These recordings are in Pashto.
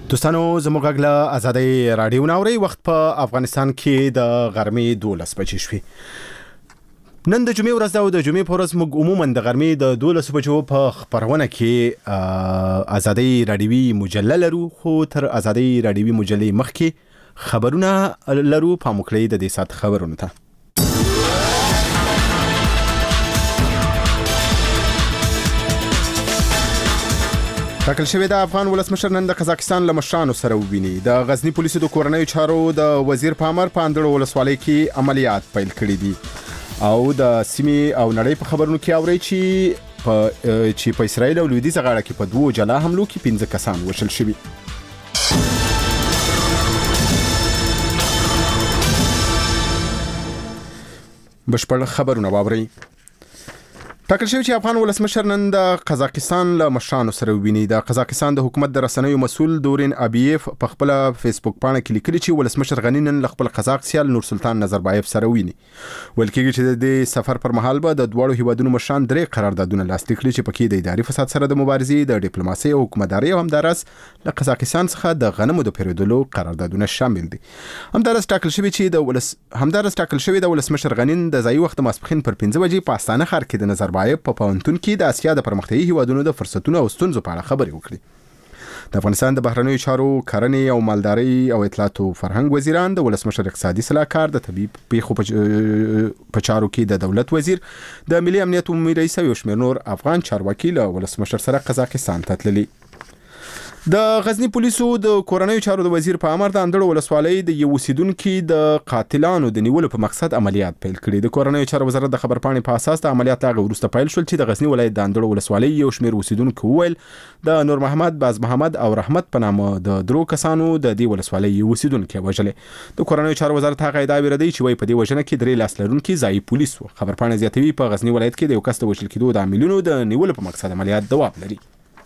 دوستانو زموږ غږ له آزادۍ رادیو ناوري وخت په افغانستان کې د غرمې 12 بجې شوې. نن د جمعې ورځ ده او د جمعې په ورځ موږ عموما د غرمې د 12 بجو په خبرونه کې آزادۍ رادیوي مجله لرو، خو تر آزادۍ رادیوي مجلې مخکې خبرونه لرو. په مکړې د دې سات خبرونه ته ټاکل شوی د افغان ولسمشر نن د قزاقستان له مشرانو سره وویني. د غزنی پولیسو د کورنیو چارو د وزیر په امر په اندړو ولسوالۍ کې عملیات پیل کړي دي او د سیمې او نړۍ په خبرونو کې اوري چې په اسرائیل او لویدیځ غاړه کې په دوه جلا حملو کې 15 کسان وشل شوي. بشپړ خبرونه واوري. ټاکل شوی چې افغان ولسمشر نن د قزاقستان له مشرانو سره وویني. د قزاقستان د حکومت د رسنیو مسؤل دورین ابییف په خپل فیسبوک باندې کې لیکلي چې ولسمشر غنی نن خپل قزاق سیال نور سلطان نظربایف سره وویني. ول کېږي چې د سفر پر مهال به د دوړو هیوادونو مشران درې قراردادونه لاسلیک کړي چې پکې د اداري فساد سره د مبارزې، د ډیپلوماسي او حکومتداري او همدارس له قزاقستان څخه د غنمو د پیرودلو قراردادونه شامل دي. همدارس ټاکل شوی چې د ولسمشر غنی د ځای وخت ماسپخین پر 5 بجې په استانه ښار کې د نظربایف په پاونتون کې د اسیا د پرمختیايي هیوادونو د فرصتونو او ستونزو په اړه خبرې وکړي. د افغانستان د بهرنیو چارو، کرنې او مالدارۍ او اطلاعات او فرهنګ وزیران، د ولسمشر اقتصادي صلاحکار، د طبي پیښو په چارو کې د دولت وزیر، د ملي امنیت عمومي رئیس او شمېر نور افغان چارواکي له ولسمشر سره قزاقستان ته تللي. د غزنی پولیسو د کورنیو چارو د وزیر په امر د اندړو ولسوالۍ د یو اوسیدونکو د قاتلانو د نیولو په مقصد عملیات پیل کړي. د کورنیو چارو وزارت د خبرپاڼې په اساس د عملیات لاغه وروسته پیل شول چې د غزنی ولایت د اندړو ولسوالۍ یو شمېر اوسیدونکو وویل د نور محمد، باز محمد او رحمت په نامه د درو کسانو د دې ولسوالۍ یو اوسیدونکو وژلې. د کورنیو چارو وزارت هغه ادعا ردی چې وای په دې وژنه کې درې لاس لرونکو ځای پولیس وو. خبرپاڼې زیاتوي په غزنی ولایت کې د یو کس د وژل کېدو د عاملونو د نیولو په مقصد عملیات دوام لري.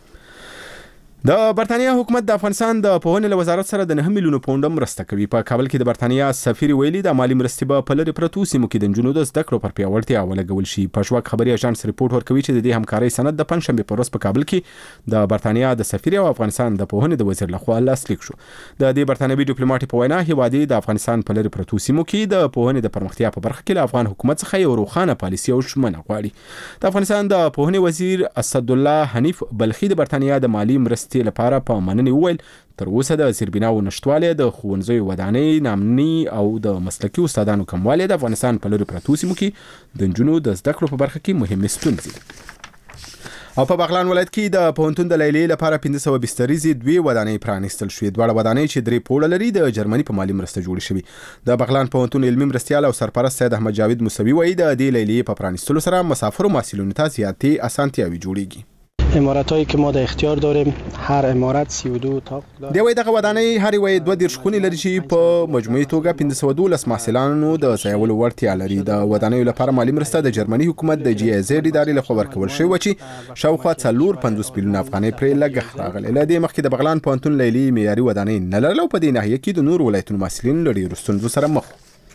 د برتانیا حکومت د افغانستان د پوهنې وزارت سره د 9 میلیون پاونډ مرسته کوي. په کابل کې د برتانیا سفیر ویلي د مالی مرستې به په لری پرتو سیمو کې د جنونو د زده کړو پر پیاوړتیا ولګول شي. پښواک خبري اژانس ریپورت ورکوي چې د دې همکارۍ سند د پنځشنبه پر ورځ په کابل کې د برتانیا د سفیر او افغانستان د پوهنې د وزیر لخوا لاسلیک شو. د دې برتانوي ډیپلوماټ په وینا هیوادي د افغانستان په لری پرتو سیمو کې د پوهنې د پرمختیا په برخه کې له افغان حکومت څخه یو روښانه پالیسي او شمنه غواړي. د افغانستان د پوهنې وزیر اسد الله حنیف بلخی د برتانیا د مالی مرستې لپاره په مننې وویل تر اوسه د زیربناو نشټواله، د ښوونځیو ودانۍ نامني او د مسلکي استادانو کموالی د افغانستان په لوري پرتو سیمو کې د نجونو د زده کړو په برخه کې مهمه ستونزې دي. او په بغلان ولایت کې د پوهنتون د لیلیې لپاره 1500 بستریزې دوی ودانۍ پرانیستل شوې. دواړه ودانۍ چې درې پوړه لري د جرمني په مالی مرسته جوړې شوې. د بغلان پوهنتون علمي مرستیال او سرپرست سید احمد جاوید موسوي وایي د دې لیلیې په پرانیستلو سره مسافر او محصلینو ته زیاتې اسانتیاوي جوړیږي. عمارتایی که ما در اختیار داریم هر عمارت 32 اتاق داره. دی وای دغه ودانۍ هر وای 2 خونې لري چې په مجموعي توګه 1512 محصلانو د ځایولو وړتیا لري. د ودانیو لپاره مالی مرسته د جرمني حکومت د جی ای زد ادارې لخوا ورکول شوی و چې شاوخوا 450 میلیون افغانۍ پرې لګښت راغلی. له دې مخکې د بغلان پوهنتون لیلی معیاري ودانۍ نه لرله او په دې ناحیه کې د نور ولایتونو محصلین له ډېرو ستونزو سره مخ.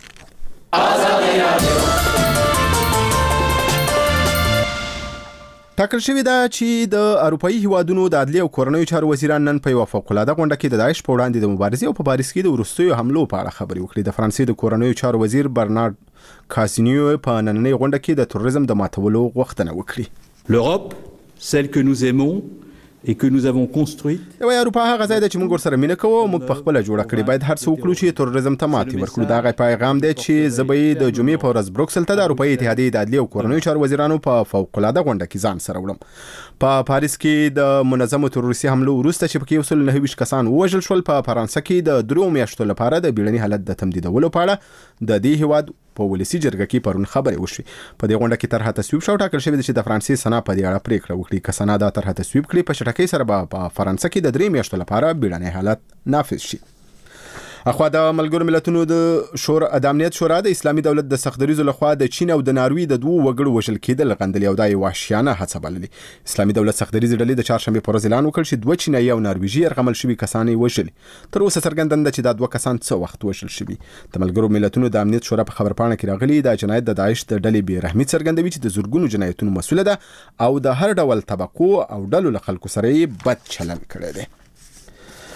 ټاکل شوی دا چې د اروپאי هیوادونو د عدلیې او کورنیو چارو وزیران نن په یو فوق‌العاده غونډه کې د داعش په وړاندې د مبارزې او په پاریس کې د وروستیو حملو په اړه خبرې وکړې. د فرانسې د کورنیو چارو وزیر برنارد کاسینیو په نننۍ غونډه کې د تروریزم د ماتولو غوښتنه وکړه. L'Europe, celle que nous aimons et que nous avons construite. یو اروپا هغه ځای چې موږ ورسره مینه کوو او موږ په خپل جوړه کړې. باید هر څه وکړو چې تروریزم ته ماتې ورکړو. دا غي پیغام دی چې زبې د جمعې په ورځ بروکسل ته د اروپאי اتحادیې د عدلیې او کورنیو چارو وزیرانو په فوق‌العاده غونډه کې ځان سره وړم. په پاریس کې د منظمو تروریستي حملو وروسته چې پکې وصل 29 کسان وژل شول. په فرانسه کې د 3 میاشتو لپاره د بیړني حالت د تمدیدولو په اړه د دې هیواد په ولسی جرګه کې پرون خبرې وشوې. په دې غونډه کې طرحه تصویب شو. ټاکل شوی چې د فرانسې سنا په دې اړه پریکړه وکړي. که سنا دا طرحه تصویب کړي په شټکۍ سره به په فرانسه کې د 3 میاشتو لپاره بیړنی حالت نافذ شي. اخوا د ملګرو ملتونو د امنیت شورا د اسلامي دولت د سختدریزو لخوا د چین او د ناروی د دوه وګړو وژل کېدل غندلې او د وحشیانه هڅه بللې. اسلامي دولت سختدریزې ډلې د چهارشنبه پر ورځ اعلان وکړ چې دوه چینایي او نارویجي يرغمل شوي کسان یې وژل. تر اوسه څرګنده ده چې دا دوه کسان څه وخت وژل شوي. د ملګرو ملتونو د امنیت شورا په خبرپاڼه کې راغلي دا جنایت د داعش د ډلې بې رحمي څرګندوي چې د زورګونو جنایتونو مسؤله ده او د هر ډول طبقو او ډلو له خلکو سره بد چلند کړی دی.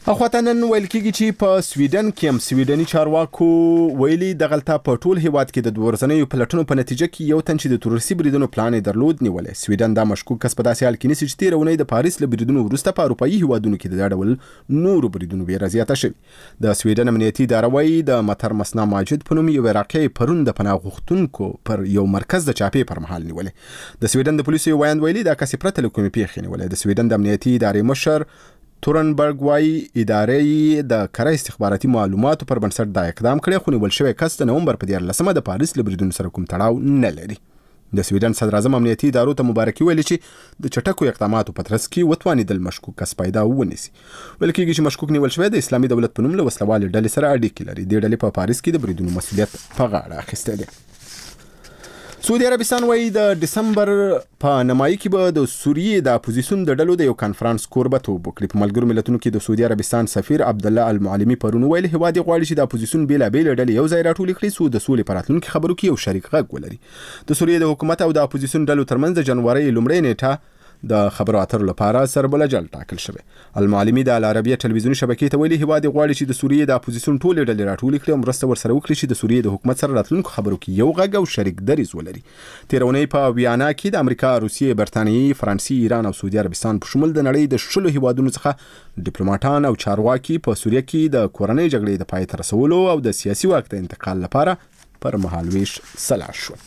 اخواته نن ویل کېږي چې په سویډن کې هم سویډني چارواکو ویلي دغلته په ټول هیواد کې د دوه ورځنیو پلټنو په نتیجه کې یو تن چې د تروریستي بریدونو پلان یې درلود نیولې. سویډن دا مشکوک کس په داسې حال کې نیسي چې تېره اونۍ د پاریس له بریدونو وروسته په اروپایي هیوادونو کې د دا ډول نورو بریدونو ویره زیاته شوې. د سویډن امنیتي اداره وایي د مطر مسنا ماجد په نوم یو واقعي پرون د پناه غوښتونکو پر یو مرکز د چاپې پر مهال نیولې. د سویډن د پولیسو وایي ویلي دا کس پرته له کومې پیښې نیولې. د سویډن د امنیتي ادارې مشر تورنبرګ وايي ادارې د کره استخباراتي معلوماتو پر بنسټ دا اقدام کړی، خو نیول شوی کس د نومبر په 14 د پاریس له بریدونو سره کوم تړاو نه لري. د سویډن صدر اعظم امنیتي ادارو ته مبارکي ویلي چې د چټکو اقداماتو په ترڅ کې وتوانېدل مشکوک کس پیدا ونیسي. ویل کېږي چې مشکوک نیول شوی د اسلامي دولت په نوم له وسلوالې ډلې سره اړیکې لري. دې ډلې په پاریس کې د بریدونو مسؤلیت په غاړه اخیستی دی. سعودي عربستان وایي د دسمبر په نمایي کې به د سوریې د اپوزیسیون د ډلو د یو کانفرنس کوربتوب وکړي. په ملګرو ملتونو کې د سعودي عربستان سفیر عبدالله المعلمي پرون ویل هیواد غواړي چې د اپوزیسیون بیلابېلې ډلې یو ځای راټولې کړي څو د سولې په راتلونکي خبرو کې یو شریک غږ ولري. د سوریې د حکومت او د اپوزیسیون ډلو ترمنځ د جنوري لومړۍ نیټه د خبرو اترو لپاره سربلجل ټاکل شوی. المعلمي د العربیه ټلویزیوني شبکې ته ویلي هیواد غواړي چې د سوریې د اپوزیسیون ټولې ډلې راټولې کړي او مرسته ورسره وکړي چې د سوریې د حکومت سره راتلونکو خبرو کې یو غږ او شریک دریځ ولري. تېره اونۍ په ویانا کې د امریکا، روسیې، برتانیې، فرانسې، ایران او سعودي عربستان په شمول د نړۍ د 10 هیوادونو څخه ډیپلوماټان او چارواکي په سوریه کې د کورنۍ جګړې د پای ته رسولو او د سیاسي واک د انتقال لپاره پر مهالویش سلا شول.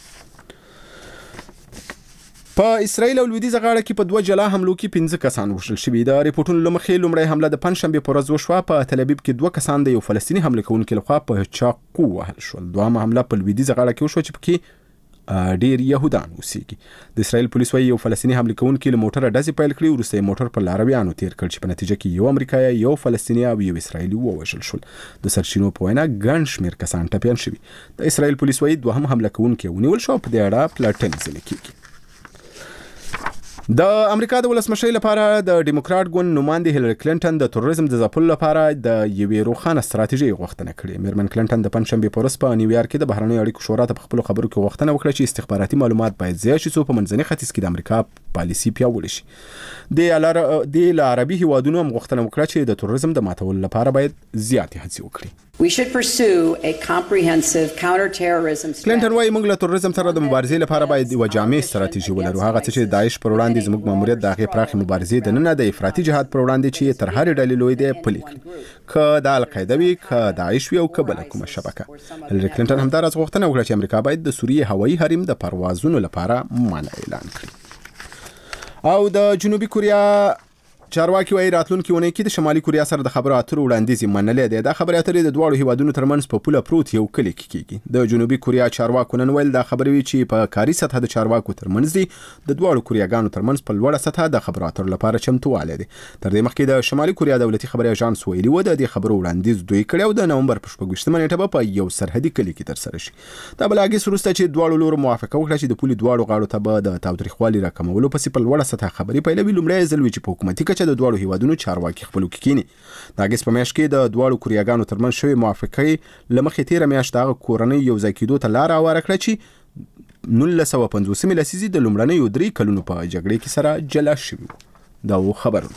په اسرائیل او لویدیځه غاړه کې په 2 جلا حملو کې 15 کسان وژل شوي. د ریپورټونو له مخې لومړی حمله د پنځشنبې په ورځ وشوه. په تل ابیب کې 2 کسان د یو فلسطیني حمله کوونکي لخوا په چاقو وهل شول. دوهمه حمله په لویدیځه غاړه کې وشوه چې پکې ډیر يهودان اوسېږي. د اسرائیل پولیس وايي یو فلسطیني حمله کوونکی له موټر ډزې پیل کړې، وروسته یې موټر په لارویانو تیر کړ چې په نتیجه کې یو امریکایي، یو فلسطیني او یو اسرائیلي ووژل شول. د سرچینو په وینا ګڼ شمېر کسان ټپیان شوي. د اسرائیل پولیس وايي دوهم حمله کوونکی ونیول شو. په دې اړه پلټنې ځنې کېږي. د امریکا د ولسمشر لپاره د ډیموکرات ګوند نماینده هیلری کلینټن د تروریزم د ځپلو لپاره د یوې روښانه ستراتیژي غوښتنه کړې. میرمن کلینټن د پنځشنبې په ورځ په نیویارک کې د بهرنیو اړیکو شورا ته په خپلو خبرو کې غوښتنه وکړه چې استخباراتي معلومات باید زیات شي څو په منځني ختیځ کې د امریکا پالیسي پیاوړې شي. د عربي هیوادونو هم غوښتنه وکړه چې د تروریزم د ماتولو لپاره باید زیاتې هڅې وکړي. We should pursue a comprehensive counterterrorism strategy. کلینټن وايي موږ له تروریزم سره د مبارزې لپاره باید یو جامع ستراتیژي ولرو. هغه څه چې داعش پر وړاندې زموږ ماموریت د هغې پراخې مبارزې د نن د افراطي جهاد پر وړاندې چې تر هرې ډلې لوی دی پلي کړي، که د القاعده وي، که داعش وي او که بله کومه شبکه. هیلری کلینټن همداراز غوښتنه وکړه چې امریکا باید د سوریې هوایي حریم د پروازونو لپاره منع اعلان کړي. او د جنوبي کوریا چارواکي وايي راتلونکي اونۍ کې د شمالي کوریا سره د خبرو اترو وړاندیز منلې دی. دا خبرې اترې د دواړو هیوادونو ترمنځ په پوله پروت یو کلی کې کېږي. د جنوبي کوریا چارواکو نن ویل دا خبرې وي چې په کاري سطح د چارواکو ترمنځ دي. د دواړو کوریاګانو ترمنځ په لوړه سطح د خبرو اترو لپاره چمتووالی دی. تر دې مخکې د شمالي کوریا دولتي خبري اژانس ویلي و د دې خبرو وړاندیز دوی کړی او د نومبر په 26 نیټه په یو سرحدي کلی کې ترسره شي. دا بلاګیس وروسته چې دواړو لورو موافقه وکړه چې د پولې دواړو غاړو ته به د تاوتریخوالي راکمولو پسې په لوړه سطح خبري پیلوي. لومړی ځل چې په حکومتي کچه د دواړو هیوادونو چارواکي خپلو کې کینی. د اګست په میاشت کې د دواړو کوریاګانو ترمنځ شوې موافقې له مخې تېره میاشت هغه کورنۍ یو ځای کېدو ته لاره هواره کړه چې 1950 لسیزې د لومړنیو 3 کلونو په جګړې کې سره جلا شوي. دا و خبرونه.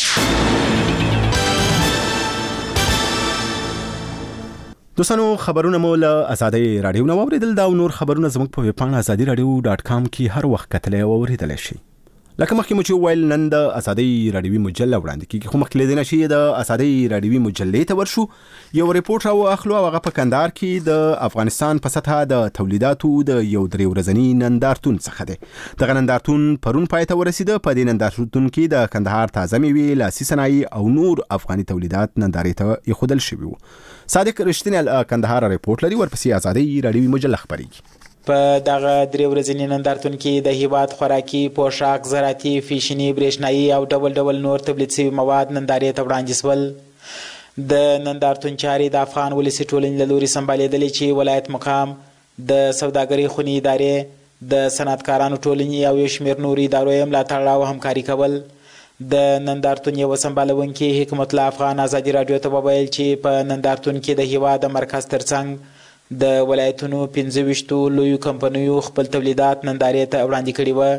دوستانو خبرونه مو له ازادي رادیو نو اوریدل. دا نور خبرونه زموږ په ویب پاڼه azadiradio.com کې هر وخت کتلای او اوریدلای شئ. لکه مخکې مو چې ویل نن د ازادي رادیوي مجله وړاندې کیږي، خو مخکې لیدنه شي د ازادي رادیوي مجلې ته ورشو. یو ریپورت راو اخلو هغه په کندهار کې د افغانستان په سطح د تولیداتو د یو 3 ورځني نندارتون څخه دی. دغه نندارتون پرون پای ته ورسیده. په دې نندارتون کې د کندهار تازه میوې، لاسي صنایع او نور افغاني تولیدات نندارې ته ایښودل شوي وو. صادق رښتینی کندهار ریپورت لري، ورپسې ازادي رادیوي مجله خبرېږي. په دغه 3 ورځني نندارتون کې د هیواد خوراکي، پوشاک، زراعتي، فیشني، برېښنایي او ډول ډول نور تولید شوي مواد نندارې ته وړاندې شول. د نندارتون چارې د افغان ولسي ټولنې له لوري سمبالېدلې چې ولایت مقام، د سوداګرۍ خونې ادارې، د صنعتکارانو ټولنې او یو شمېر نورو ادارو یې ملاتړ او همکاري کول. د نندارتون یو سمبالونکي حکمت الله افغان ازادي راډیو ته وویل چې په نندارتون کې د هیواد مرکز ترڅنګ د ولایتونو 25 لویو کمپنیو خپل تولیدات نندارې ته وړاندې کړي وو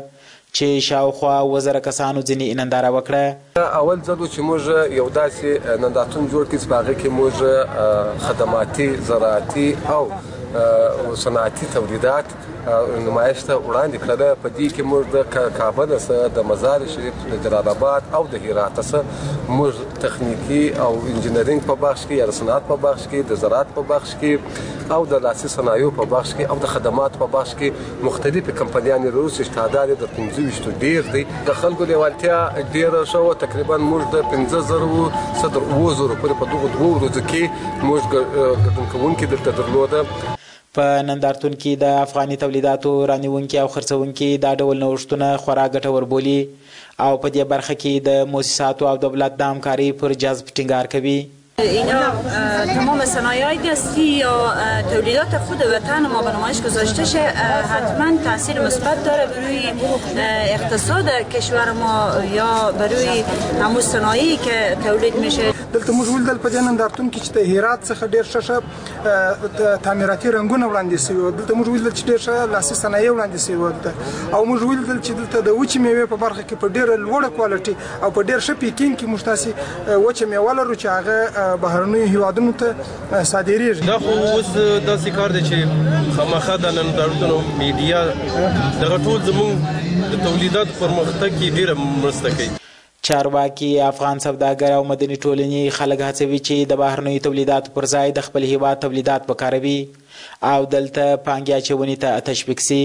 چې شاوخوا 1000 کسانو ځینې ننداره وکړه. اول ځل چې موږ یو داسې نندارتون جوړ کړ چې په هغه کې موږ خدماتي، زراعتي او صنعتي تولیدات نمایش ته وړاندې کړل. په دې کې موږ د کابل څخه، د مزار شریف، د جلال آباد او د هرات څخه موږ تخنیکی او انجینرینګ په بخش کې، یا صنعت په بخش کې، د زراعت په بخش کې او د لاسي صنایعو په بخش کې او د خدمات په بخش کې مختلفې کمپنیانې لرو چې تعداد یې د 25 ډیر دی. د خلکو لیوالتیا ډیره شو. تقریبا موږ د 50,000 صدر 20,000 په دغه 2 ورځو کې موږ ګډون کوونکي دلته درلوده. په نندارتون کې د افغاني تولیداتو رانیونکي او خرڅونکي دا ډول نوښتونه خورا ګټور بولي او په دې برخه کې د مؤسساتو او دولت د همکارۍ پر جذب ټینګار کوي. اینا تمام صنایع دستی یا تولیدات خود وطن ما به نمایش گذاشته شه حتما تاثیر مثبت داره بروی اقتصاد کشور ما یا بروی همون صنایعی که تولید میشه. دلته موږ ولیدل په دې نندارتون کې چې د هرات څخه ډېر ښه تعمیراتي رنګونه وړاندې شوي وو. دلته موږ ولیدل چې ډېر ښه لاسي صنایع وړاندې شوي وو او موږ ولیدل چې دلته د وچې میوې په برخه کې په ډېره لوړه کوالټي او په ډېر ښه پیکینګ کې موږ تاسې وچه میوه لرو چې هغه بهرنیو هیوادونو ته صادریږي. دا خو اوس داسې کار دی چې خامخا د نندارتونو میډیا دغه ټول زموږ د تولیداتو پرمختګ کې ډېره مرسته کوي. چارواکي، افغان سوداګر او مدني ټولنې خلک هڅوي چې د بهرنیو تولیداتو پر ځای د خپل هیواد تولیدات وکاروي او دلته پانګې اچونې ته تشویق سي.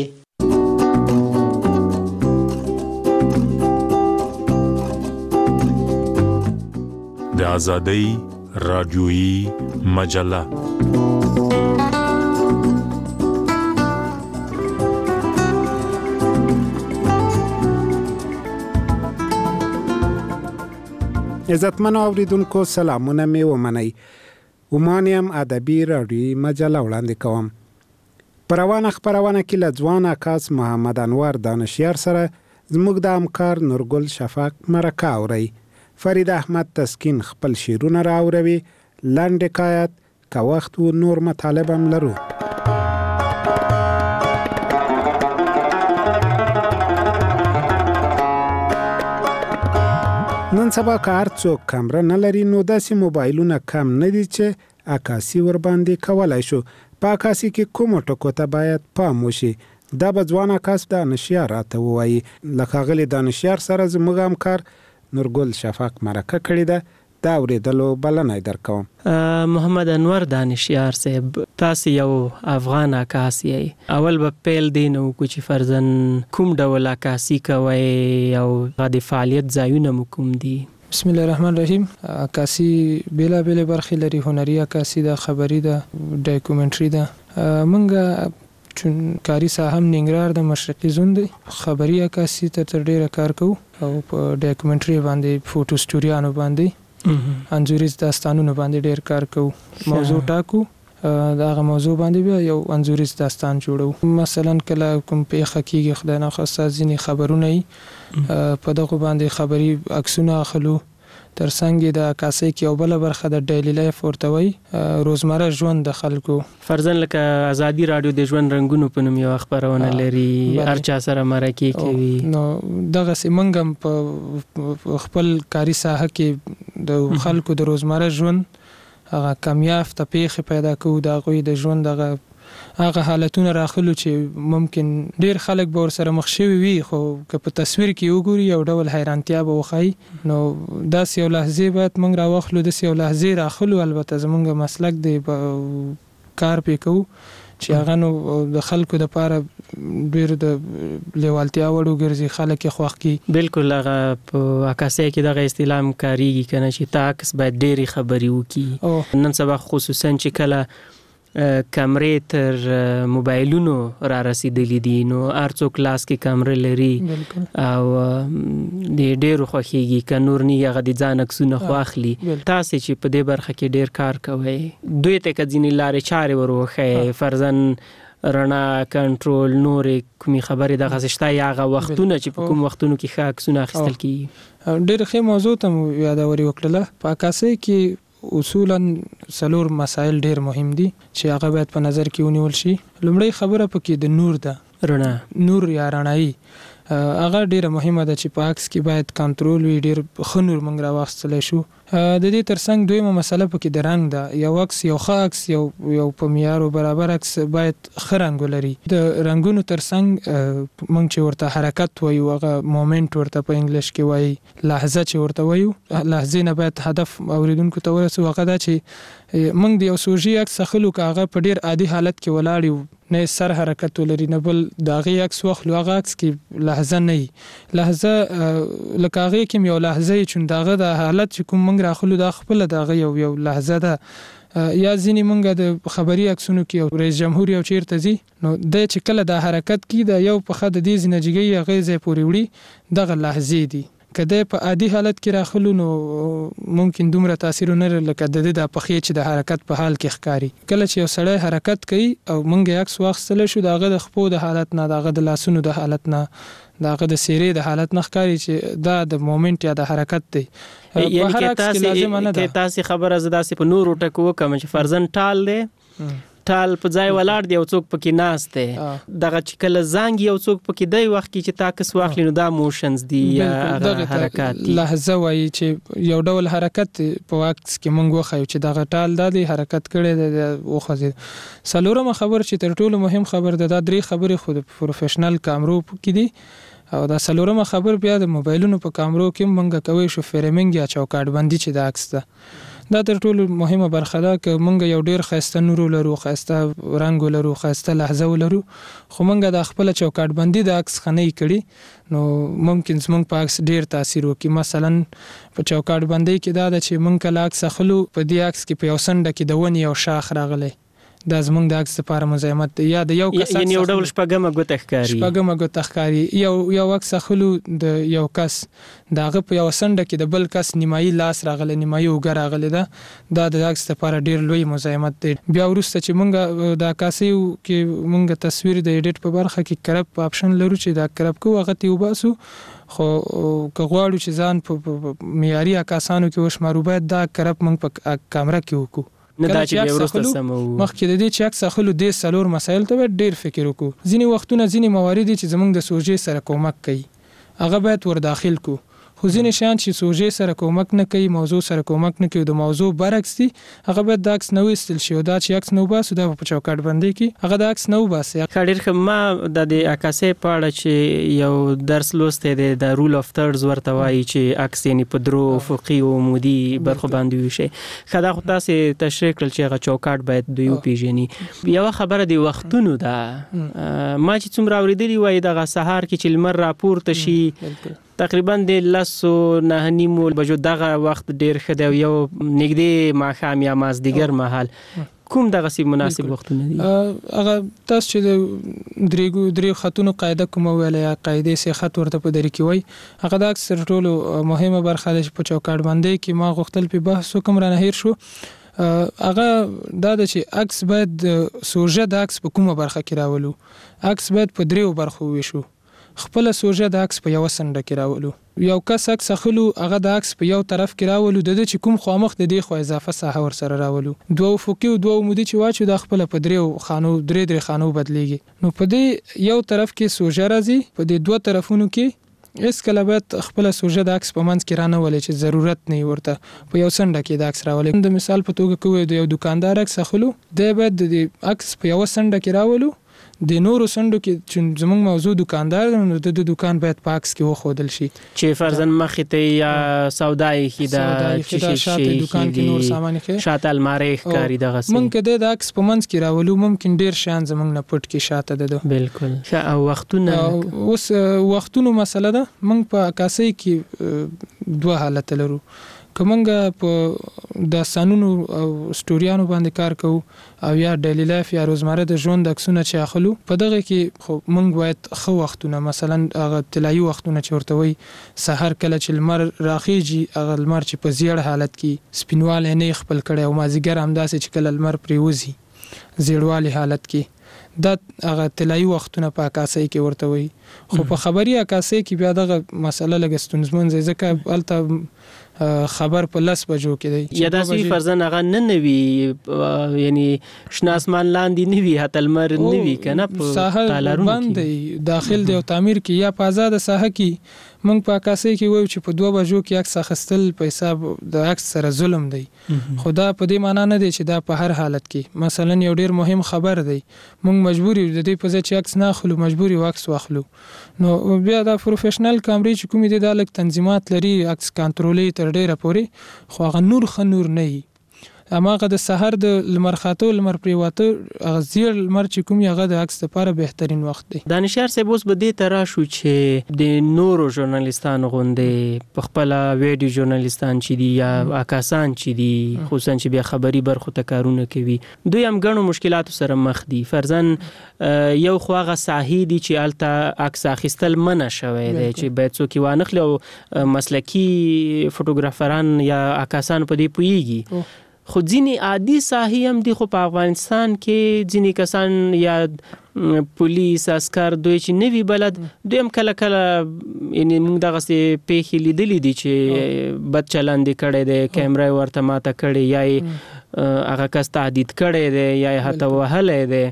د آزادۍ رادیویی مجله. عزتمنو اوریدونکو سلامونه مې ومنئ. ومانیم ادبي رادیویی مجله وړاندې کوم. په روانه خپرونه کې له ځوان عکاس محمد انور دانشیار سره زموږ د همکار نورګل شفاق مرکه اورئ. فرید احمد تسکین خپل شعرونه راوروي. لنډ حکایت که وخت و نور مطالب هم لرو. نن سبا که هر څوک کمره نه لري نو داسې موبایلونه کم نه دي چې عکاسي ورباندې کولی شو. په عکاسي کې کومو ټکو ته باید پام وشي دا به ځوان عکاس دانشیار راته ووایي. له ښاغلي دانشیار سره زموږ همکار نورګل شفاق مرکه کړې ده. دا اورېدلو بلنه درکوم. محمد انور دانشیار صاحب، تاسو یو افغان عکاس یې. اول به پیل دی نو چې فرضاً کوم ډول عکاسي کوئ او د فعالیت ځایونه مو کوم دي؟ بسم الله الرحمن الرحیم. عکاسي بیلابیلې برخې لري. هنري عکاسي ده، خبري ده، ډاکومنټري ده. موږ چون کاری ساحه هم ننګرهار د مشرقي زون دی. خبري عکاسي ته تر ډیره کار کوو او په ډاکومنټري باندې، فوټو سټوریانو باندې، انځوریز داستانونو باندې ډیر کار کوو. موضوع ټاکو، دغه موضوع باندې بیا یو انځوریز داستان جوړو. مثلا کله کوم پیښه کیږي خدای ناخواسته ځینې خبرونه یې په دغه باندې خبري عکسونه اخلو. تر څنګ د عکاسۍ کې یو بله برخه د ډیلی لایف ورته وایي، روزمره ژوند د خلکو. فرضاً لکه ازادي راډیو د ژوند رنګونو په نوم یوه خپرونه لري، هر چا سره مرکې کوي. نو دغسې موږ هم په خپل کاري ساحه کې د خلکو د روزمره ژوند هغه کمیافته پیښې پیدا کوو. د هغوی د ژوند هغه حالتونه راخلو چې ممکن ډیر خلک به ورسره مخ شوي وي، خو که په تصویر کې وګوري یو ډول حیرانتیا به وښایي. نو داسې یو لحظې باید موږ راواخلو، داسې یو لحظې راخلو. البته زموږ مسلک دی، کار پې کوو چې هغه نو د خلکو دپاره ډېر د لیوالتیا وړ وګرځي، خلک یې خوښ کړي. بلکل هغه په عکاسۍ کې دغه اصطلاح هم کارېږي که نه چې ته عکس باید ډېرې خبرې وکړي. نن سبا خصوصا چې کله کمرې تر موبایلونو را رسیدلی دي نو هر څوک لاس کې کمره لري او د ډېرو خوښېږي، که نور نه هغه د ځان عکسونه خو اخلي. تاسې چې په دې برخه کې ډېر کار کوئ، دوی ته که ځینې لارې چارې ور وښیئ، فرضاً رڼا کنټرول، نورې کومې خبرې دغسې شته یا هغه وختونه چې په کوم وختونو کې ښه عکسونه اخیستل کېږي؟ ډېرې ښې موضوع ته مو یادوري وکړله. په عکاسۍ کې اصولا 4 مسائل ډیر مهم دي چې هغه باید په نظر کې ونیول شي. لومړی خبره پکې د نور ده، رڼا، نور یا رڼایي. هغه ډیره مهمه ده چې په عکس کې باید کنټرول وي، ډیر ښه نور موږ راواخیستلی شو. د دې ترڅنګ دویمه مسله پکې د رنګ ده. یو عکس یو ښه عکس یو په معیار برابر عکس باید ښه رنګ ولري. د رنګونو ترڅنګ موږ چې ورته حرکت وایو، هغه مومنټ ورته په انګلیش کې وایي، لحظه چې ورته وایو، لحظې نه باید هدف اوریدونکو ته ورسو. هغه دا چې موږ د یو سوژې عکس اخلو که هغه په ډیر عادي حالت کې ولاړ یو، نه سر حرکت ولري نه بل د هغې عکس واخلو، هغه عکس کې لحظه نه وي. لحظه لکه هغې کې یو لحظه وي چې د هغه د حالت چې کوم موږ راخلو دا خپله د هغه یو لحظه ده. یا ځینې موږ د خبري عکسونو کې رئیس جمهور یو چیرته ځي، نو دی چې کله دا حرکت کوي د یو پښه د دې ځینه جګوي هغې ځای پورې وړي، دغه لحظې دي. که دی په عادي حالت کې راخلو نو ممکن دومره تاثیر ونه لري لکه د دې د پښې چې د حرکت په حال کې ښکاري. کله چې یو سړی حرکت کوي او موږ یې عکس واخیستلی شو، د هغه د خپو د حالت نه، د هغه د لاسونو د حالت نه، د هغه د څیرې د حالت نه ښکاري چې دا د مومنټ یا د حرکت دی. یعنې که تاسې خبره زه داسې په نورو ټکو وکړم چې فرضاً ټال دی، ټال په ځای ولاړ دی او څوک پکې ناست دی، دغه چې کله زنګ یو څوک پکې دی وخت کې چې تا عکس واخلي نو دا موشنز دي یا حرکات دي. لحظه وایي چې یو ډول حرکت په عکس کې موږ وښیو چې دغه ټال دا دی حرکت کړی دی وخوځېد. څلورمه خبر چې تر ټولو مهم خبر ده، دا درې خبرې خو د پروفیشنل کامرو کې دي، او دا څلورمه خبر بیا د موبایلونو په کامرو کې موږ کوی شو فریمینګ یا چوکاټ بندي چې د عکس ده. دا تر ټولو مهمه برخه ده. که موږ یو ډیر ښایسته نور ولرو، ښایسته رنګ ولرو، ښایسته لحظه ولرو، خو موږ د خپله چوکاټ بندي د عکس ښه نه کړي نو ممکن زموږ په عکس ډیر تاثیر وکړي. مثلا په چوکاټ بندۍ کې دا ده چې موږ کله عکس اخلو، په دې عکس کې په یو څنډه کې د ونې یو شاخ راغلی، دا زموږ د عکس لپاره مزاحمت دی. یا د یو کس یعنې یو ډول شپږمه ګوته ښکاري، شپږمه ګوته ښکاري. یو عکس اخلو د یو کس، د هغه په یو څنډه کې د بل کس نیمایي لاس راغلی، نیمایي اوږه راغلی ده، دا د عکس لپاره ډېر لوی مزاحمت دی. بیا وروسته چې موږ د عکاسیو کې موږ تصویر د ایډیټ په برخه کې کرب آپشن لرو چې دا کرب کوو، هغه ته وباسو. خو که غواړو چې ځان په معیاري عکاسانو کې وشمارو، باید دا کرب موږ په کامره کې وکړو. نه دا چې بیا وروسته سمو مخکې د دې چې عکس اخلو دې څلور مسایل ته باید ډېر فکر وکړو. ځینې وختونه ځینې موارد چې زموږ د سوژې سره کومک کوي، هغه باید ورداخل کو. خو ځینې شیان چې سوژې سره کومک نه کوي، موضوع سره کومک نه کوي، د موضوع برعکس دي، هغه باید د عکس نه وایستل شي. او دا چې عکس نه وباسو دا په چوکاټ بندۍ کې هغه د عکس نه وباسي. ښه، ډېر ښه. ما د عکاسۍ په اړه چې یو درس لوستی دی، د رول اف تھرډز ورته وایي چې عکس یعنې په درو افقي او عمودي برخو باندې وویشئ. ښه، دا خو تاسې تشریح کړل چې هغه چوکاټ باید دوی وپېژني. یوه خبره د وختونو ده. ما چې څومره اورېدلي وایي دغه سهار کې چې لمر راپورته شي تقریبا د 10:09 بجو دغه وخت ډیر ښه دی، یو نږدې ماښام یا مازدیګر مهال. کوم دغه سی مناسب وختونه دي؟ هغه تاسو چې د درې خطونو قاعده کومه ویله یا قاعده سي خط ورته په دری کې وای، هغه د اکثر ټولو مهمه برخه ده چې په چوکاټ باندې کې ما غوښتل په بحث وکم را نه هیر شو. هغه دا د چې عکس باید سوژه د عکس په کومه برخه کې راولو. عکس باید په دریو برخو وشو. خپل سوژه د عکس په یو سنډه کې راولو. یو کس عکس اخلو، هغه د عکس په یو طرف کې راولو، د چې کوم خامخ د دې خو اضافه ساحه ور سره راولو. دوه افقي او دوه عمودي چې واچو د خپل په دریو خانو درې خانو بدلیږي. نو په دې یو طرف کې سوژه راځي، په دې دوه طرفونو کې اس کله باید خپل سوژه د عکس په منځ کې رانه ولې چې ضرورت نه ورته په یو سنډه کې د عکس راولې. د مثال په توګه کوی د یو دکاندار عکس اخلو، د باید د عکس په یو سنډه کې راولو. د نورو سندو کې چې زموږ موضوع دکاندار دی، نو د دکان باید په عکس کې وښودل شي چې فرضاً مخې ته یا سودای ښي ده، شاته دکان کې نور سامان ښي، شاته المارۍ ښکاري. دغسې مونږ د عکس په منځ کې راولو، ممکن ډېر شیان زموږ نه پټ کې شاته ده. بالکل. او وختونه، اوس وختونو مسله ده. مونږ په عکاسۍ کې دوه حالت لرو. که مونږ په داستانونو او سټوریانو باندې کار کوو او یا ډیلی لایف یا روزمره د ژوند عکسونه چې اخلو، په دغه کې خو مونږ باید ښه وختونه، مثلا هغه طلایي وختونه چې ورته وایي، سحر کله چې لمر راخیږي، هغه لمر چې په زیړ حالت کې سپینوالی نه خپل کړی، او مازدیګر همداسې چې کله لمر پرې وځي زیړوالي حالت کې، دا هغه طلایي وختونه په عکاسۍ کې ورته وایي. خو په خبري عکاسۍ کې بیا دغه مسله لږ ستونزمن ځکه هلته خبر په 10 بجو کې دی یا داسې فرضاً هغه نه نوي یعنی شنه اسمان لاندې نوي حتی لمر نوي کنه په تالارونو باندې داخل دی او تعمیر کې یا په آزاد ساحه کې موږ په عکاسۍ کې وایو چې په 2 بجو کې عکس اخیستل په حساب د عکس سره ظلم دی خدا په دې معنی نه دی چې دا په هر حالت کې مثلا یو ډیر مهم خبر دی موږ مجبور یو د دې په ځای چې عکس نه اخلو مجبور یو عکس واخلو نو بیا دا پروفیشنل کیمرې چې کومې دي دا لږ تنظیمات لري عکس کنټرولې تر ډیره پورې خو هغه نور نه اماغه د سحر د لمر خاطو لمر پریواته غزیر لمر چې کوم یغه د عکس لپاره بهترین وخت دی دانشیار صاحب اوس به دې ترا شو چې د نورو ژورنالیستانو غونډې په خپل ویډیو ژورنالیستان چې دي یا عکاسان چې دي خصوصا چې بیا خبري برخو ته کارونه کوي دوی هم ګڼو مشکلاتو سره مخ دي فرضاً یو خواغه ساحې دي چې الته عکس اخیستل منع شوی دی چې باید څوک وانخلي او مسلکی فوټوګرافران یا عکاسان په دې پويږي خو ځینې عادي ساحې هم دي خو په افغانستان کې ځینې کسان یا پولیس عسکر دوی چې نوی بلد دوی هم کله یعنی موږ دغسې پیښې لیدلې دي چې بد چلند یې کړی دی کیمره یې ورته ماته کړې یا هغه کس تهدید کړی دی یا یې حتی وهلی دی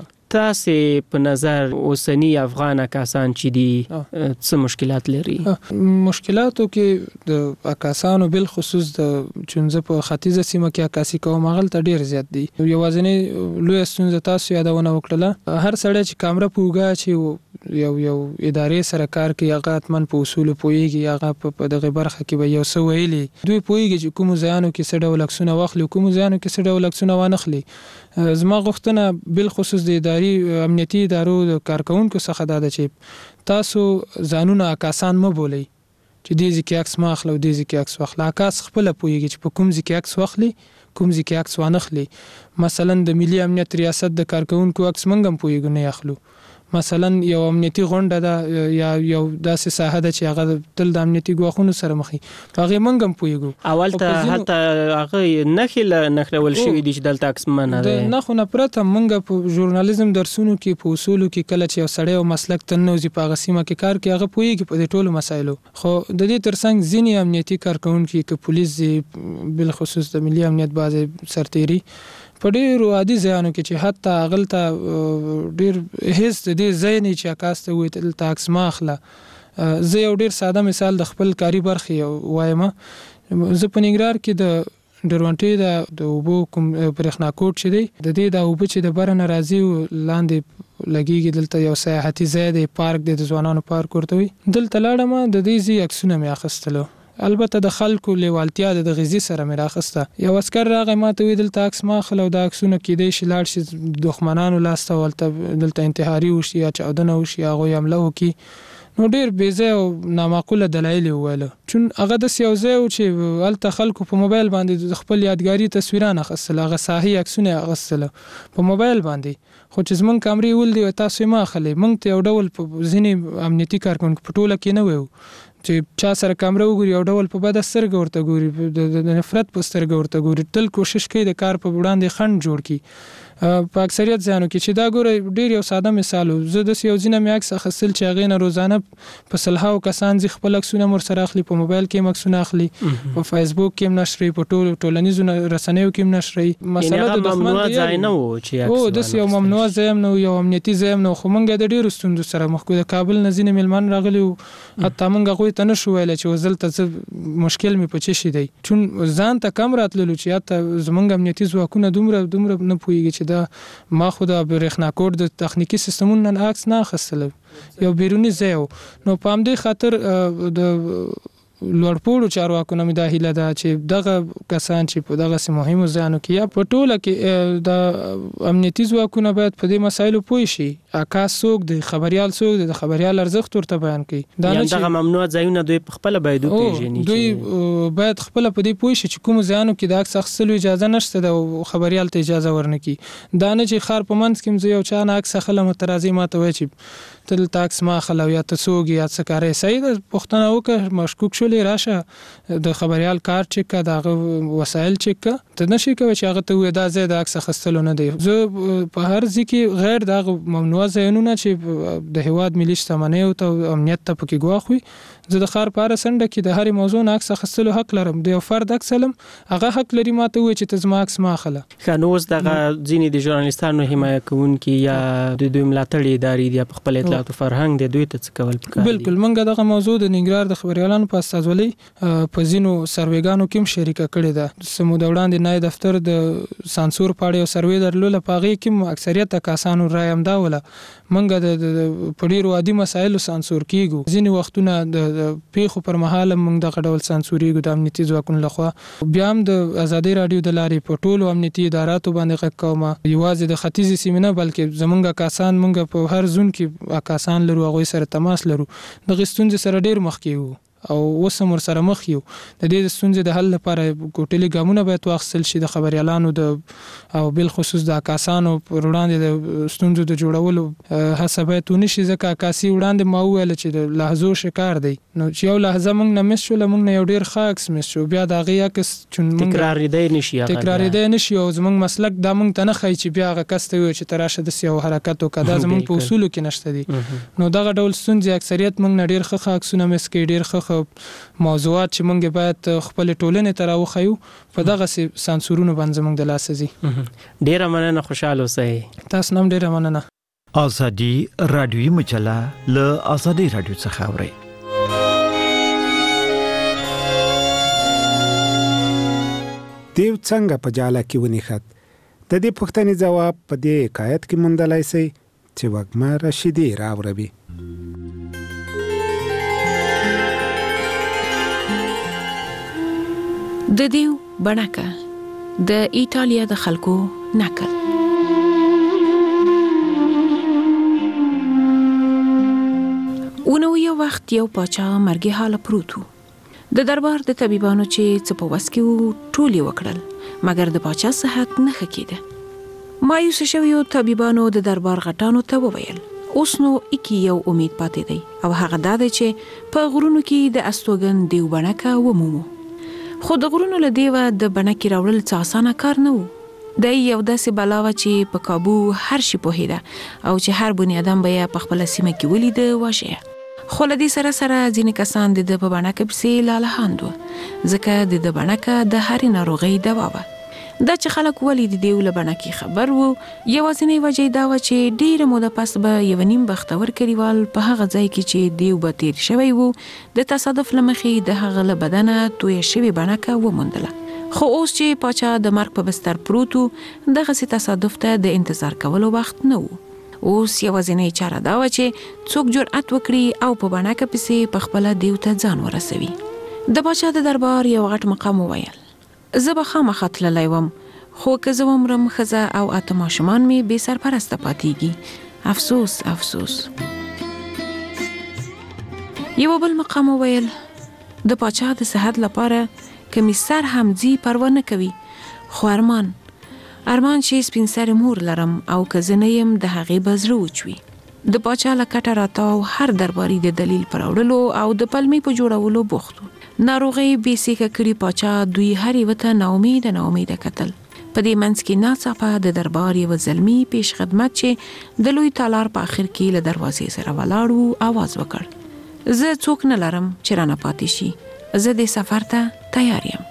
تاسې په نظر اوسنی افغان عکاسان چې دي څه مشکلات لري مشکلاتو کې د عکاسانو بل خصوص د چونزه په ختیځه سیمه کې عکاسي کوم هغه ډیر زیات دي یوازینی لوی ستونزه تاسو یادونه وکړه هر سړی چې کیمرا پوګه چې یو ادارې سره کار کوي هغه اتمن په اصول پويږي هغه په دغه برخه کې به یو څه ویلي دوی پويږي چې کوم ځانو کې څه ډول عکسونه واخلي کوم ځانو کې څه ډول عکسونه وانخلي زما غوښتنه بل خصوص د اداري امنیتي ادارو د کارکونکو څخه دا چې تاسو ځانونه عکاسان مه بولئ چې دې ځکه عکس ما اخلو دې ځکه عکس واخلو عکاس خپل پويږي چې په کوم ځکه عکس واخلي کوم ځکه عکس وانخلي مثلا د ملي امنیت ریاست د کارکونکو عکس منګم پويږي نه اخلو مثلا یو امنیتي غونډه ده یا یو داسې ساحه ده چې هغه تل د امنیتي ګواښونو سره مخ هغه منګم پويګو اول ته حتی هغه نخلول شوی دي چې دلته عکس منه ده نه خو نه پرته منګ په ژورنالیزم درسونو کې په اصولو کې کله چې یو سړی او مسلک تنوزي په غسیمه کې کار کوي هغه پويګي په دې ټولو مسایلو خو د دې ترڅنګ ځینی امنیتي کارکونکو کې پولیس بل خصوص د ملي امنیت بازه سرتيري په ډیرو عادي ځایانو کې چې حتی غلطه ډیر هیڅ دې ځای نه چې عکاس ته وي تل عکس ما اخله زه یو ډیر ساده مثال د خپل کاری برخې وایم زه په ننګرهار کې د ډرونټي د اوبو کوم برېښنا کوټ چې دی د دې د اوبو چې د بره ناراضي لاندې لګیږي دلته یو سیاحتي ځای دی پارک دی د ځوانانو پارک ورته وي دلته لاړم د دې ځای عکسونه مې اخیستلو البته د خلکو لیوالتیا د غزي سره مې راخسته یو عسكر راغی ماته وی دلته عکس ما خلو د عکسونه کې دی شلاړ شي دښمنانو لاسته ولته دلته انتحاري وشي یا چاودنه وشي هغه حمله وکي نو ډیر بیزه او نامعقوله دلایل ویل چون هغه د سیاوزه او چې الته خلکو په موبایل باندې خپل یادګاری تصویرانه خصله هغه صحیح عکسونه غسله په موبایل باندې خو چې زمون کیمرې ول دی تاسو ما خلې مونږ ته یو ډول په ځینی امنیتي کارکونکو په ټوله کې نه ویو چې چا سره کیمرا وګوري او ډول په بد سترګ ورته ګوري د نفرت په سترګ ورته ګوري تل کوشش کوي د کار په وړاندې خند جوړ کړي په اکثریت ځانو کې چې دا ګوره ډیر یو ساده مثال زه د یو ځینې مې عکس اخیستل چې هغه نه روزانه په سلهاو کسان ځي خپل عکسونه مر سره اخلي په موبایل کې عکسونه اخلي په فیسبوک کې نشري په ټولنیزو رسنیو کې نشري مسله د دښمن ځای نه و چې او د یو ممنوع ځای نو یو امنیتي ځای نو خو مونږ د ډیرو ستوندو سره مخ کو د کابل نزینې ملمان راغلي حتی مونږ غوي ته نشو ویل چې وزلته مشکل می پچې شي دی چون ځان ته کم راتللو چې حتی زمونږ امنیتي ځواکونه دومره نه پويږي چې دا ما خو د برېښنا کوډ د تخنیکی سیستمونو نه عکس نه اخیستل یو بیرونی ځای نو په همدې خاطر د لوړپوړو چارواکو نه د هیله ده چې دغه کسان چې په دغه مهمو ځایونو کې یا په ټوله کې د امنیتي ځواکونه باید په دې مسایلو پوه شي عکاس څوک د خبريال څوک د خبريال ارزښت ورته بیان کړي دا نه دغه ممنوع ځایونه دوی په خپل باید وپیژني دوی باید خپل په دې پوه شي چې کوم ځایونو کې د عکس اخیستلو اجازه نشته د خبريال ته اجازه ورنکړي دا نه چې خار په منځ کې یو چا نه عکس اخله مترازی ماته وای چې تل تاکس ما خلو یا تسوګ یا څه کاري صحیح پښتنه وکړه مشکوک شولې راشه د خبريال کار چک دا وسایل چک ته نشي کوي چې هغه ته دا ځای د عکس اخیستلو نه دی. زه په هر ځای کې غیر دغه ممنوع ځایونه چې د هیواد ملي شتمنۍ او امنیت ته پکې ګواښ وي، زه د ښار په هره څنډه کې د هرې موضوع نه عکس اخیستلو حق لرم. د یو فرد عکس علم هغه حق لري ما ته ووایي چې ته زما عکس مه اخله. ښه، نو اوس دغه ځینې د ژورنالیستانو حمایه کوونکي یا د دوی ملاتړي ادارې دي په خپل اطلاعات او فرهنګ د دوی ته څه کول پکار دي؟ بالکل، موږ دغه موضوع د ننګرهار د خبريالانو په استازولۍ په ځینو سروېګانو کې هم شریکه کړې ده. سمو د وړاندې نای دفتر د سانسور پاړې او سروې درلوله، په هغې کې هم اکثریت کسانو رایه همدا وله. موږ د په ډېرو عادي مسایلو سانسور کېږو. ځینې وختونه د پیښو پر مهال موږ دغه ډول سانسورېږو د امنیتي ځواکونو لخوا. بیا هم د ازادۍ راډیو د لارې په ټولو امنیتي اداراتو باندې غږ کوم، یوازې د ختیځې سیمې نه بلکې زموږ کسان موږ په هر زون کې کسان لرو، هغوی سره تماس لرو. دغه ستونزې سره ډېر مخکې وو او اوس هم ورسره مخ یو. د دې ستونزې د حل لپاره کوټلي ګامونه باید واخیستل شي. د خبريالانو او بالخصوص د عکاسانو پر وړاندې د ستونزو د جوړولو هڅه باید ونه شي، ځکه عکاسي وړاندې ما وویل چې د لحظو شکار دی. نو چې یو لحظه موږ نه مس شو، موږ نه یو ډېر ښه عکس مس شو، بیا د هغې عکس تکرارېدی نه شي او زموږ مسلک دا موږ ته نه ښایي چې بیا هغه کس ته ووایو چې ته راشه داسې یو حرکت وکړه. دا زموږ په اصولو کې نشته دي. نو دغه ډول ستونزې اکثریت موږ نه ډېر ښه عکسونه مس کوي، ډېر ښه موضوعات چې موږ باید خپل ټولنې ته راوښیو په دغه سانسورونو باندې موږ د لاسه ځي. ډېره مننه، خوشحاله اوسئ. تاسو هم ډېره مننه. ازادي رادیوي مجله له ازادي رادیو څخه اورئ. دیو څنګه په جاله کې ونیخت؟ د دې پوښتنې ځواب په دې حکایت کې موندلای شئ چې وږمه رشیدي راوړوي. د دیو بڼکه د ایټالیا د خلکو نکل. یو وخت یو پاچا مرګي حاله پروت و. د دربار د طبيبانو چې څه په وس کې وو ټول یې وکړل، مګر د پاچا صحت نه ښه کېده. مایوسه شویو طبيبانو د دربار غټانو ته وویل اوس نو اکی یو امید پاتې دی او هغه دا دی چې په غرونو کې د استوګن دیو بڼکه ومومو. خو د غرونو له دیوه د بڼکې راوړل څه اسانه کار نه و. د یو داسې بلا وه چې په کابو هر شي پوهېده او چې هر بني ادم به یې په خپله سیمه کې ولیده واژه. خو له دې سره سره ځینې کسان د ده په بڼکه پسې لالهاند وو، ځکه د ده بڼکه د هرې ناروغۍ دوا وه. دا چې خلک ولې د دیو له بڼکې خبر وو، یوازینۍ وجه یې دا وه چې ډېره موده پس به یو نیم بختور کلیوال په هغه ځای کې چې دیو به تیر شوی وو د تصادف له مخې د هغه له بدنه تویه شوې بڼکه وموندله. خو اوس چې پاچا د مرګ په بستر پروت و، دغسې تصادف ته د انتظار کولو وخت نه و. اوس یوازینۍ چاره دا وه چې څوک جرأت وکړي او په بڼکه پسې په خپله دیو ته ځان ورسوي. د پاچا د دربار یو غټ مقام وویل زه به خامخا تللی وم، خو که زه ومرم ښځه او 8 ماشومان مې بې سرپرسته پاتېږي. افسوس افسوس. یو بل مقام وویل د پاچا د صحت لپاره که مې سر هم ځي پروا نه کوي، خو ارمان چې سپین سر مور لرم او که زه نه یم د هغې به زړه وچوي. د پاچا له کټه راتاو هر درباري د دلیل پر وړلو او د پلمې په جوړولو بوخت و. ناروغۍ بې سیکه کړي پاچا دوی هر یوه ته ناامیده کتل. په دې منځ کې ناڅاپه د دربار یوه زلمي پیش خدمت چې د لوی تالار په آخر کې له دروازې سره ولاړ و آواز وکړ زه څوک نه لرم چې رانه پاتې شي، زه دې سفر ته تیار یم.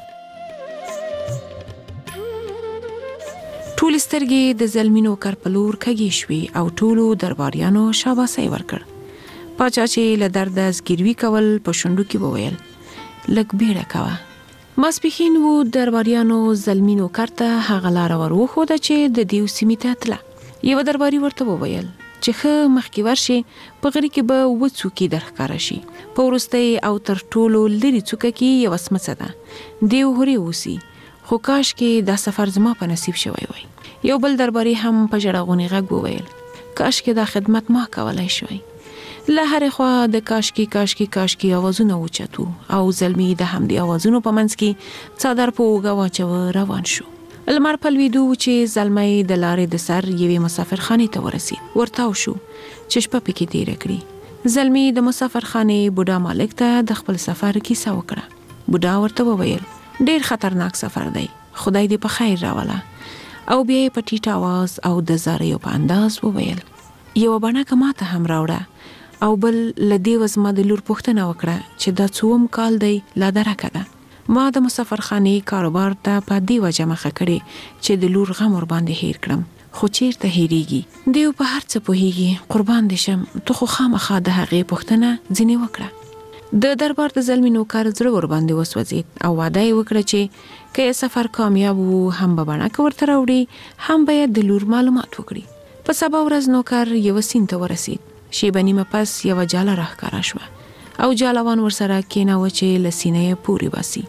ټول سترګې د زلمي نوکر په لور کږې شوې او ټولو درباریانو شاباسي ورکړ. پاچا چې له درده زګیروي کول په شونډو کې وویل لږ بیړه کوه. ماسپښین و درباریانو زلمي نوکر ته هغه لاره ور وښوده چې د دیو سیمې ته تله. یوه درباري ورته وویل چې ښه مخکې ورشي، په غري کې به 2 څوکې درښکاره شي، په وروستۍ او تر ټولو لرې څوکه کې یوه سمڅه ده، دیو هورې اوسي، خو کاش کې دا سفر زما په نصیب شوی وای. یو بل درباري هم په ژړغوني غږ وویل کاش کې دا خدمت ما کولای شوی. له هرې خوا د کاشکي آوازونه اوچتو او زلمي د همدې آوازونو په منځ کې څادر په اوږه واچوه روان شو. لمر په لوېدو چې زلمی د لارې د سر یوې مسافرخانې ته ورسید. ورتاو شو چې شپه پکې تېره کړي. زلمي د مسافرخانې بوډا مالک ته د خپل سفر کیسه وکړه. بوډا ورته وویل ډېر خطرناک سفر دی، خدای دې په خیر راوله. او بیا یې په ټیټ آواز او د زاریو په انداز وویل یوه بڼکه ماته هم راوړه او بل له دې وزما د لور پوښتنه وکړه چې دا څوم کال دی لا درکه ده. ما د مسافرخانې کاروبار ته په دې وجه مخه کړې چې د لور غم ور باندې هیر کړم، خو چیرته هیریږي؟ دیو په هر څه پوهیږي، قربان دې شم. ته خو خامخا د هغې پوښتنه ځینې وکړه. د دربار د زلمي نوکر زړه ور باندې وسوځید او وعده یې وکړه چې که سفر کامیاب وو هم به بڼکه ورته راوړي هم به د لور معلومات وکړي. په سبا ورځ نوکر یوه سیند ته ورسید. شیبه نیمه پس یوه جاله راښکاره شوه او جالوان ورسره کېناوه چې له سینې یې پورې باسي.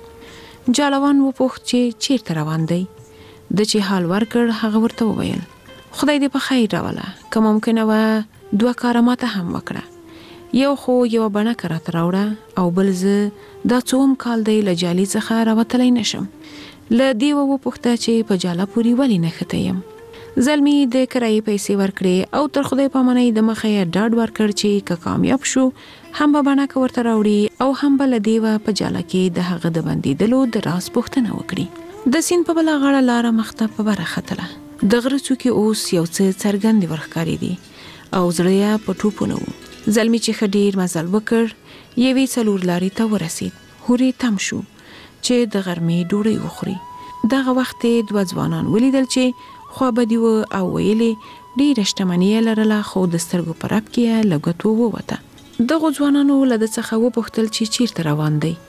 جالوان وپوښت چې چیرته روان دی. د چې حال ورکړ هغه ورته وویل خدای دې په خیر راوله، که ممکنه وه 2 کاره ماته هم وکړه. یو خو یوه بڼکه راته راوړه او بل زه دا څوم کال دی له جالې څخه راوتلی نشم. له دیوه وپوښته چې په جاله پورې ولې نښته یم. زلمی د کرایې پیسې ورکړې او تر خدای پامانۍ د مخه یې ډاډ ورکړ چې که کامیاب شو هم به بڼکه ورته راوړي او هم به له دیوه په جاله کې د هغه د بندېدلو د راز پوښتنه وکړي. د سیند په بله غاړه لاره مخته په بره ختله. د غره څوکې اوس یو څه څرګندې ورښکارېدې او زړه یې په ټوپونه و. زلمی چې ښه ډېر مزل وکړ یوې 4 لارې ته ورسید. هورې تم شو چې د غرمې ډوډۍ وخوري. دغه وخت یې 2 ځوانان ولیدل چې خوابدي و او ویلې ډېره شتمني یې لرله خو د سترګو په رپ کې یې له ګوتو ووته. دغو ځوانانو له ده څخه وپوښتل چې چیرته روان دی.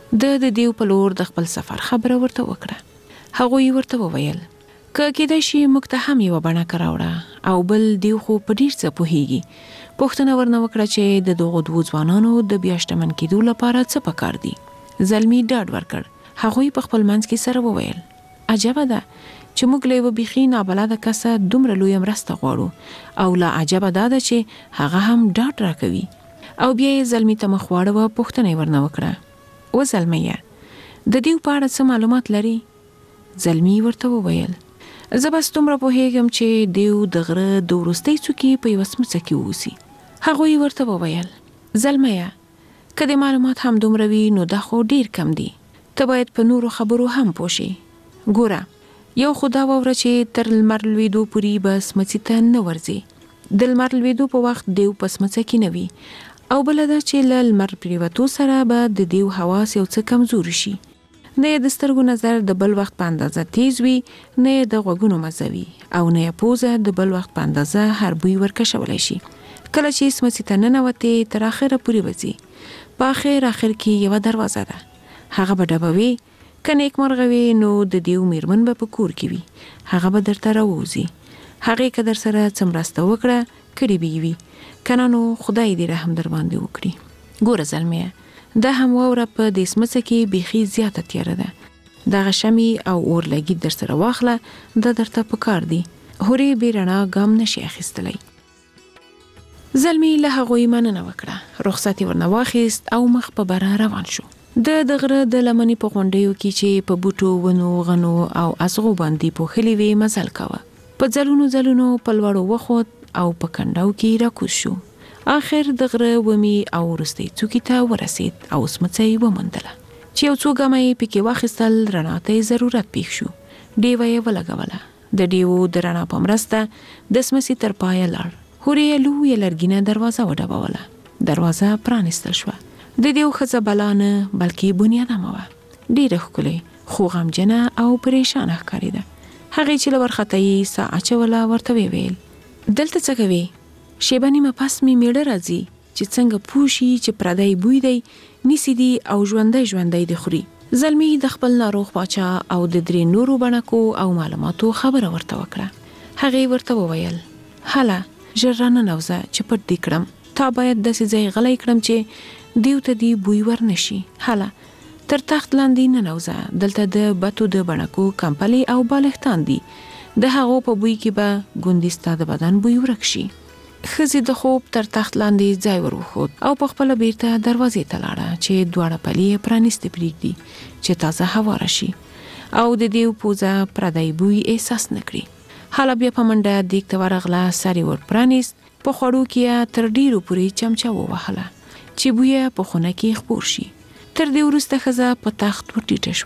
د دیو په لور د خپل سفر خبره ورته وکړه. هغوی ورته وویل که کېدای شي موږ ته هم یوه بڼکه راوړه او بل دیو خو په ډېر څه پوهیږي. پوښتنه ورنه وکړه چې د دغو 2 ځوانانو د بیا شتمن کېدو لپاره څه پکار دي. زلمی ډاډ ورکړ. هغوی په خپل منځ کې سره وویل عجبه ده چې موږ له یوه بیخي نابلده کسه دومره لویه مرسته غواړو او لا عجبه دا ده چې هغه هم ډاډ راکوي. او بیا یې زلمی ته مخ واړوه. پوښتنه یې ورنه وکړه و زلمیه د دیو په اړه څه معلومات لري؟ زلمی ورته وویل زه بس دومره پوهیږم چې دیو د غره د وروستۍ څوکې په یوه سمڅه کې اوسي. هغوی ورته وویل زلمیه که د معلومات هم دومره وي نو دا خو ډیر کم دي. ته باید په نورو خبرو هم پوه شې. ګوره یو خو دا واوره چې تر لمر لوېدو پورې به سمڅې ته نه ورځې. د لمر لوېدو په وخت دیو په سمڅه کې نه وي او بله دا چې له لمر پرېوتو سره به د دیو حواس یو څه کمزوري شي. نه یې د سترګو نظر د بل وخت په اندازه تیز وي، نه یې د غوږونو مزه وي او نه یې پوزه د بل وخت په اندازه هر بوی ورکشولی شي. کله چې سمڅې ته ننوتې تر اخره پورې وځي. په اخر کې یوه دروازه ده. هغه به ډبه وي. که نیکمرغه وي نو د دیو میرمن به په کور کې وي. هغه به درته راووځي. هغې که در سره څه مرسته وکړه کړې به یې وي، که نه نو خدای دې رحم در باندې وکړي. ګوره زلمیه دا هم واوره په دې سمڅه کې بیخي زیاته تیاره ده. دغه شمې او اور لګي در سره واخله، دا درته پکار دي. هورې بې رڼا ګام نشي اخیستلی. زلمی له هغوی مننه وکړه. رخصت یې ورنه واخیست او مخ په بره روان شو. د غره د لمنې په غونډیو کې چې په بوټو ونو غنو او ازغو باندې پوښلې وې مزل کوه. په ځلونو په لوړو وخوت او په کنډاو کې راکوز شو. آخر د غره ومي او وروستۍ څوکې ته ورسید او سمڅه یې وموندله. چې یو څو ګامه یې پکې واخیستل رڼا ته یې ضرورت پېښ شو. ډیوه یې ولګوله. د ډیوو د رڼا په مرسته د سمڅې تر پایه لاړ. هورې یې لویه لرګینه دروازه وډبوله. دروازه پرانیستل شوه. د دیو ښځه بلا نه بلکې بنیادمه وه. ډېره ښکلې خو غمجنه او پریشانه ښکارېده. هغې چې له ورخته یې ساه اچوله ورته ویل دلته څه کوې؟ شیبه نیمه پس مې میړه راځي چې څنګه پوه شي چې پردی بوی دی نیسي دي او ژوندی دی خوري. زلمی د خپل ناروغ باچا او د 3 نورو بڼکو او معلوماتو خبره ورته وکړه. هغې ورته وویل هله ژر راننوځه چې پټ دې کړم. تا باید داسې ځای غلی کړم چې دیو ته دې بوی ورنشي. هله تر تخت لاندې ننوځه. دلته د بتو د بڼکو کمپلې او بالښتان دي. د هغو په بوی کې به ګوندې ستا د بدن بوی ورک شي. ښځې د خوب تر تخت لاندې ځای ور وښود او په خپله بیرته دروازې ته لاړه چې 2 پلې یې پرانیستې پرېږدي چې تازه هوا راشي او د دیو پوزه پردی بوی احساس نه کړي. حالا بیا په منډه دیګ ته ورغله. سر یې ور پرانیست. په خوړو کې یې تر ډېرو پورې چمچه ووهله چې بوی یې په خونه کې خپور شي. تر دې وروسته ښځه په تخت ورټیټه شوه.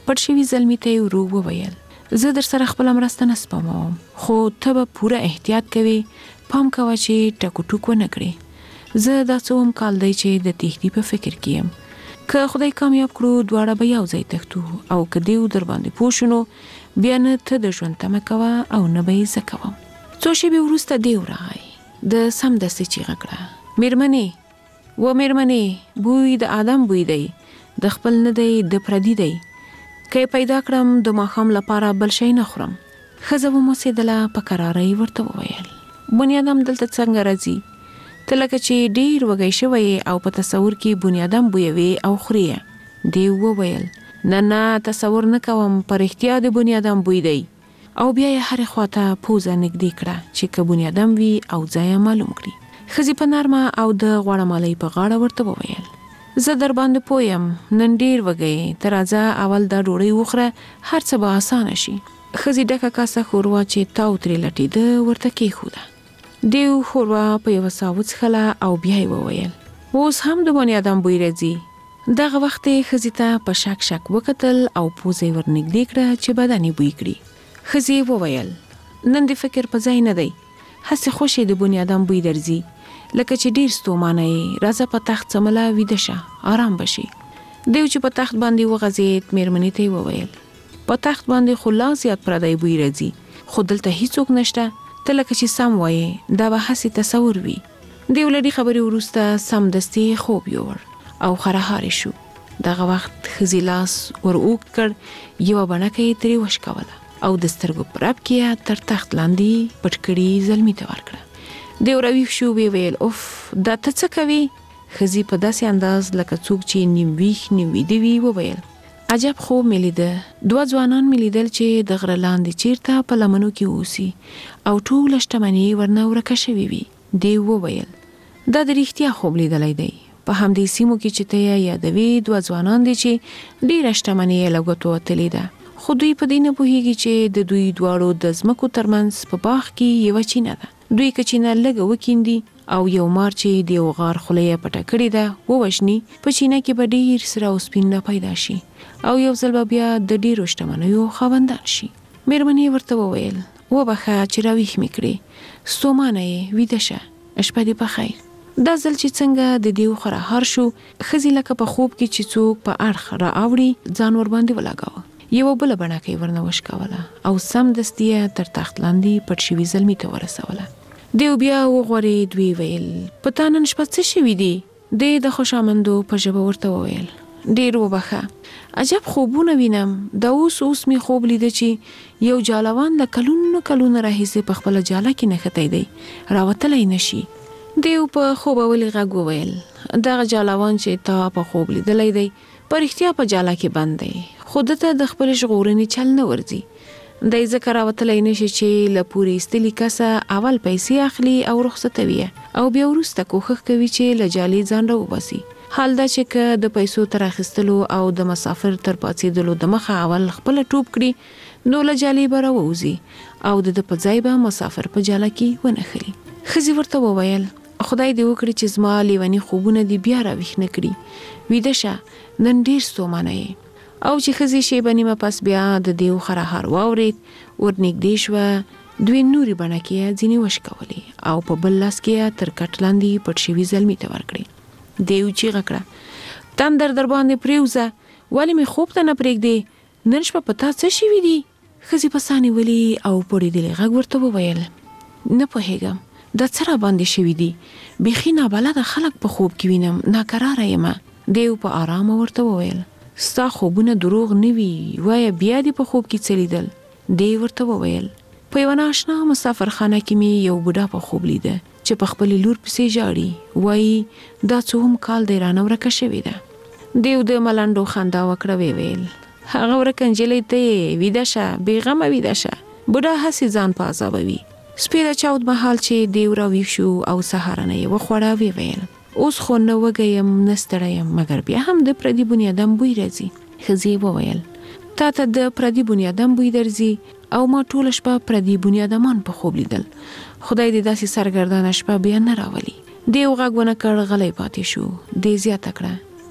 پټ شوي زلمي ته یې ورو وویل زه در سره خپله مرسته نه سپموم خو ته به پوره احتیاط کوې پام کوه چې ټکو ټوک ونه کړې زه دا څه هم کال دی چې د تېښتې په فکر کې یم که خدای کامیاب کړو دواړه به یو ځای تښتو او که دیو در باندې پوه شو نو بیا نه ته د ژوند تمه کوه او نه به یې زه کوم څو شېبې وروسته دیو راغی د سمدستي چیغه کړه میرمنې و میرمنې بوی د آدم بوی دی د خپل نه دی د پردي دی که پیدا کړم د ماښام لپاره بل شی نه خورم ښځه وموسېدله په کرارۍ ورته وویل بنیادم دلته څنګه راځي ته لکه چې ډېر وږی شوی او په تصور کې بنیادم بویوې او خورې دیو وویل نه تصور نه کوم په رښتیا د بنیادم بوی دی او بیا یې هرې خواته پوزه نږدې کړه چې که بنیادم وي او ځای معلوم کړي ښځې په نرمه او د غوړمالۍ په غاړه ورته وویل زه در باندې پویم نن ډېر وږی ته راځه اول دا ډوډۍ وخوره هر څه به اسانه شي ښځې ډکه کاسه ښوروا چې تاو ترې لټېده ورته کېښوده دیو ښوروا په یوه ساه وڅښله او بیا یې وویل اوس هم د بنیادم بوی راځي دغه وخت یې ښځې ته په شک وکتل او پوزه یې ورنږدې کړه چې بدن یې بوی کړي ښځې وویل نن د فکر په ځای نه دی هسې خوشې د بنیادم بوی درځي لکه چې ډیر ستومانه یې راځه په تخت څمله ویده شه آرام بشي دیو چې په تخت باندې وغځېد میرمنې ته یې وویل په تخت باندې خو لا زیات پردی بوی راځي خو دلته هیڅوک نشته ته لکه چې سم وایې دا به هسې تصور وي دیو له دې خبرې وروسته سمدستي خوب یووړ او خرهاری شو دغه وخت ښځې لاس ور اوږد کړ یوه بڼکه یې ترې وشکوله او د سترګو په رپ کې تر تخت لاندې پټ کړي زلمي ته ورکړه دیو راویښ شو ویې ویل اوف دا ته څه کوې ښځې په داسې انداز لکه څوک چې نیم ویښ نیم ویده وي وویل عجب خوب مې لیده دوه ځوانان مې لیدل چې د غره لاندې چیرته په لمنو کې اوسي او ټوله شتمني ورنه ورکه شوې وي دیو وویل دا د رښتیا خوب لیدلی دی په همدې سیمو کې چې ته یې یادوې دوه ځوانان دي چې ډېره شتمني یې له ګوتو وتلې ده خو دوی په دې نه پوهېږي چې د دوی دواړو د ځمکو ترمنځ په باغ کې یوه چینه ده دوی که چینه لږه وکیندي او یو مار چې د یو غار خوله یې پټه کړې ده ووژني په چینه کې به ډېر سره او سپین پیدا شي او یو ځل به بیا د ډېرو شتمنیو خاوندان شي مېرمنې ورته وویل وبخه چې راویښ مې کړې ستومانه یې ویده شه شپه دې په خیر دا ځل چې څنګه د دیو خرهار شو ښځې لکه په خوب کې چې څوک په اړخ را اوړي ځان ورباندې ولګاوه یوه بله بڼکه یې ورنه وشکوله او سمدستي یې تر تخت لاندې پټ شوي زلمي ته ورسوله دیو بیا وغورېد ویې ویل په تا نن شپه څه شوي دي دی د خوشامندو په ژبه ورته وویل ډېر وبخه عجب خوبونه وینم دا اوس مې خوب لیده چې یو جالوان له کلونو راهیسې په خپله جاله کې نښتی دی راوتلی نشي دیو په خوبولي غږ وویل دغه جالوان چې تا په خوب لیدلی دی په رښتیا په جاله کې بند دی خو دته د خپلې ژغورنې چل نه ورځي دی ځکه راوتلی نشي چې له پورې ایستلي کسه اول پیسې اخلي او رخصتوي او بیا وروسته کوښښ کوي چې له جالې ځان راوباسي حال دا چې که د پیسو تر اخیستلو او د مسافر تر پاڅېدلو د مخه اول خپله ټوپ کړي نو له جالې به راووځي او د په ځای به مسافر په جاله کې ونښلي ښځې ورته وویل خدای دې وکړي چې زما لیوني خوبونه دې بیا راویښ نه کړي ویده شه نن ډېر ستومانه یې او چې ښځې شیبه نیمه پس بیا د دیو خرهار واورېد ورنږدې شوه دوی نورې بڼکې یې ځینې وشکولې او په بل لاس کې یې تر کټ لاندې پټ شوي زلمي ته ورکړې دیو چیغه کړه تندر در باندې پرېوځه ولې مې خوب ته نه پرېږدې نن شپه په تا څه شوي دي ښځې په سا نیولي او پړېدلي غږ ورته وویل نه پوهېږم دا څه را باندې شوي دي بیخي نابلده خلک په خوب کې وینم ناکراره یمه دیو په آرامه ورته وویل ستا خوبونه دروغ نه وي وایه بیا دې په خوب کې څه لیدل دی ورته وویل په یوه نااشنا مسافرخانه کې مې یو بوډا په خوب لیده چې په خپلې لور پسې ژاړي وایي دا څو هم کال دی رانه ورکه شوې ده دیو د ملنډو خندا وکړه ویې ویل هغه ورکه نجلۍ ته یې ویده شه بېغمه ویده شه بوډا هسې ځان په عذابوي سپې د چاود مهال چې دیو راویښ شو او سهارنه یې وخوړه ویې ویل اوس خو نه وږی یم نه ستړی یم مګر بیا هم د پردي بنیادم بوی راځي ښځې وویل تا ته د پردي بنیادم بوی درځي او ما ټوله شپه پردي بنیادمان په خوب لیدل خدای دې داسې سرګردانه شپه بیا نه راولي دیو غږ ونه کړ غلی پاتې شو دی زیاته کړه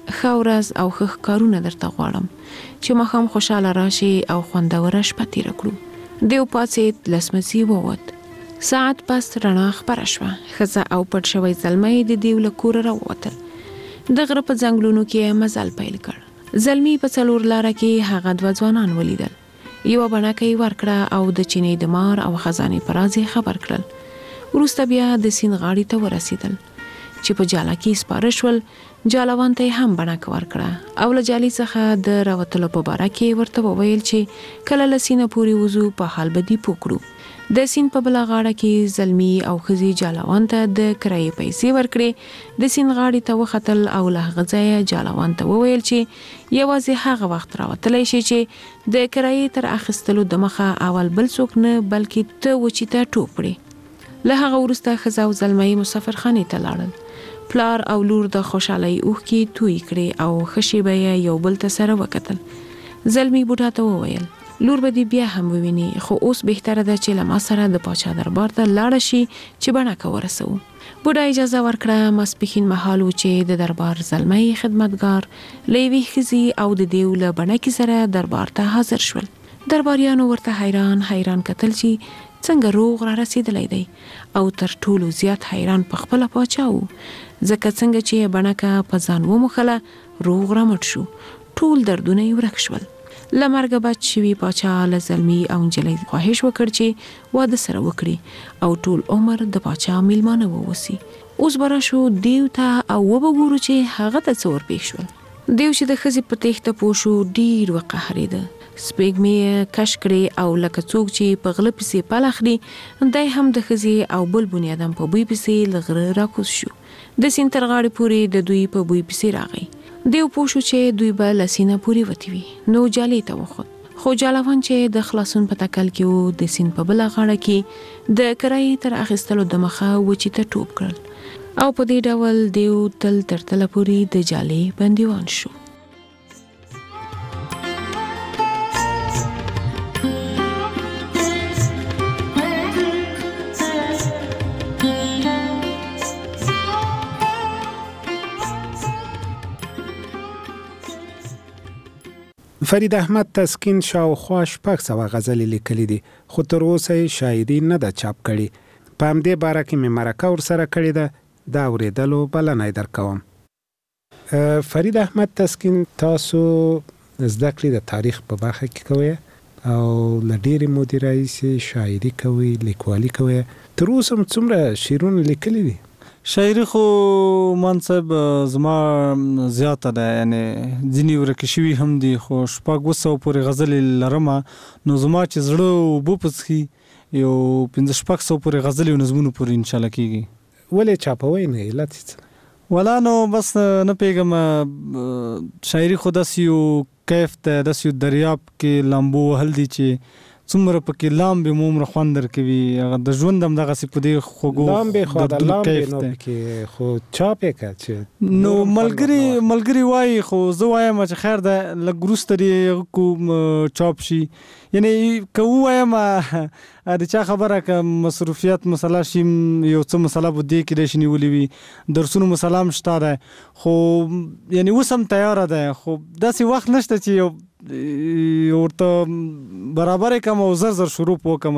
ښه ورځ او ښه ښکارونه درته غواړم چې ماښام خوشحاله راشي او خوندوره شپه تېره کړو. دیو پاڅېد، لسمسي ووت. ساعت پس رڼا خپره شوه. ښځه او پټ شوی زلمی د دیو له کوره راووتل. د غره په ځنګلونو کې مزل پیل کړ. زلمی په څلور لاره کې هغه 2 ځوانان ولیدل. یوه بڼکه یې ورکړه او د چینې د مار او خزانې په راز یې خبر کړل. وروسته بیا د سیند غاړې ته ورسېدل چې په جاله کې سپاره شول. جالوان ته یې هم بڼکه ورکړه او له جالې څخه د راوتلو په باره کې ورته وویل چې کله له سینده پورې وځو په حال به دې پوه کړو. د سیند په بله غاړه کې زلمی او ښځې جالوان ته د کرایې پیسې ورکړې. د سیند غاړې ته وختل او له هغه ځایه جالوان ته وویل چې یوازې هغه وخت راوتلی شي چې د کرایې تر اخیستلو د مخه اول بل څوک نه بلکې ته وچې ته ټوپ کړې. له هغه وروسته ښځه او زلمی مسافرخانې ته لاړل. پلار او لور د خوشحالۍ اوښکې توی کړې او ښه شېبه یې یو بل ته سره وکتل. زلمی بوډا ته وویل لور به دې بیا هم وویني، خو اوس بهتره ده چې له ما سره د پاچا دربار ته لاړه شي چې بڼکه ورسوو. بوډا اجازه ورکړه. ماسپښین مهال و چې د دربار زلمی خدمتګار له یوې ښځې او د دیو له بڼکې سره دربار ته حاضر شول. درباریانو ورته حیران کتل چې څنګه روغ را رسېدلی دی او تر ټولو زیات حیران په خپله پاچا و، ځکه څنګه چې بڼکه په ځان وموښله روغ را مټ شو. ټول دردونه یې ورک شول. له مرګه بچ شوي پاچا له زلمی او نجلۍ خواهش وکړ چې واده سره وکړي او ټول عمر د پاچا میلمانه واوسي. اوس به راشو دیو ته او وبګورو چې هغه ته څه ورپېښ شول. دیو چې د ښځې په تېښته پوه شو ډېر وقهرېده. سپېږمې یې کش کړې او لکه څوک چې په غله پسې پل اخلي دی هم د ښځې او بل بنیادم په بوی پسې له غره راکوز شو. د سیند تر غاړې پورې د دوی په بوی پسې راغی. دیو پوه شو چې دوی به له سینده پورې وتې وي، نو جالې ته وخوت. خو جالوان چې د خلاصون په تکل کې و د سیند په بله غاړه کې د کرایې تر اخیستلو د مخه وچې ته ټوپ کړل او په دې ډول دیو تل تر تله پورې د جالې بندیوان شو. فرید احمد تسکین شاوخوا 600 غزلې لیکلي دي، خو تر اوسه یې شاعري نه ده چاپ کړې. په همدې باره کې مې مرکه ورسره کړې ده، د اورېدلو بلنه یې درکوم. فرید احمد تسکین، تاسو زده کړې د تاریخ په برخه کې کوئ او له ډېرې مودې راهیسې شاعري کوئ، لیکوالي کوئ. تر اوسه هم څومره شعرونه لیکلي دي؟ شاعري خو منصب زما زیاته ده، یعنی ځینې ورکې شوي هم دي، خو 600 پورې غزلې لرمه. نو زما چې زړه اوبه پڅښي یو 500 پورې غزلې او نظمونو پورې انشاءالله کېږي. ولې چاپوئ نه؟ علت څه؟ ولا نو بس نه پوهېږم، شاعري خو داسې یو کیف دی، داسې یو دریاب کې لامبو وهل دي چې څومره پکې لامبې مومره خوند درکوي. هغه د ژوند هم دغسې په دې خوږو لامبې خو د لامبې نو پکې خو چاپ یې که چې نو ملګري وایي، خو زه وایم چې خیر ده لږ وروسته دې کوم چاپ شي. یعنی که ووایم د چا خبره که مصروفیت مسله شي، یو څه مسله به دې کې دی شي نیولې وي، درسونو مسله هم شته ده، خو یعنی اوس هم تیاره ده، خو داسې وخت نشته چې ورته برابر کم او زر شروع وکم،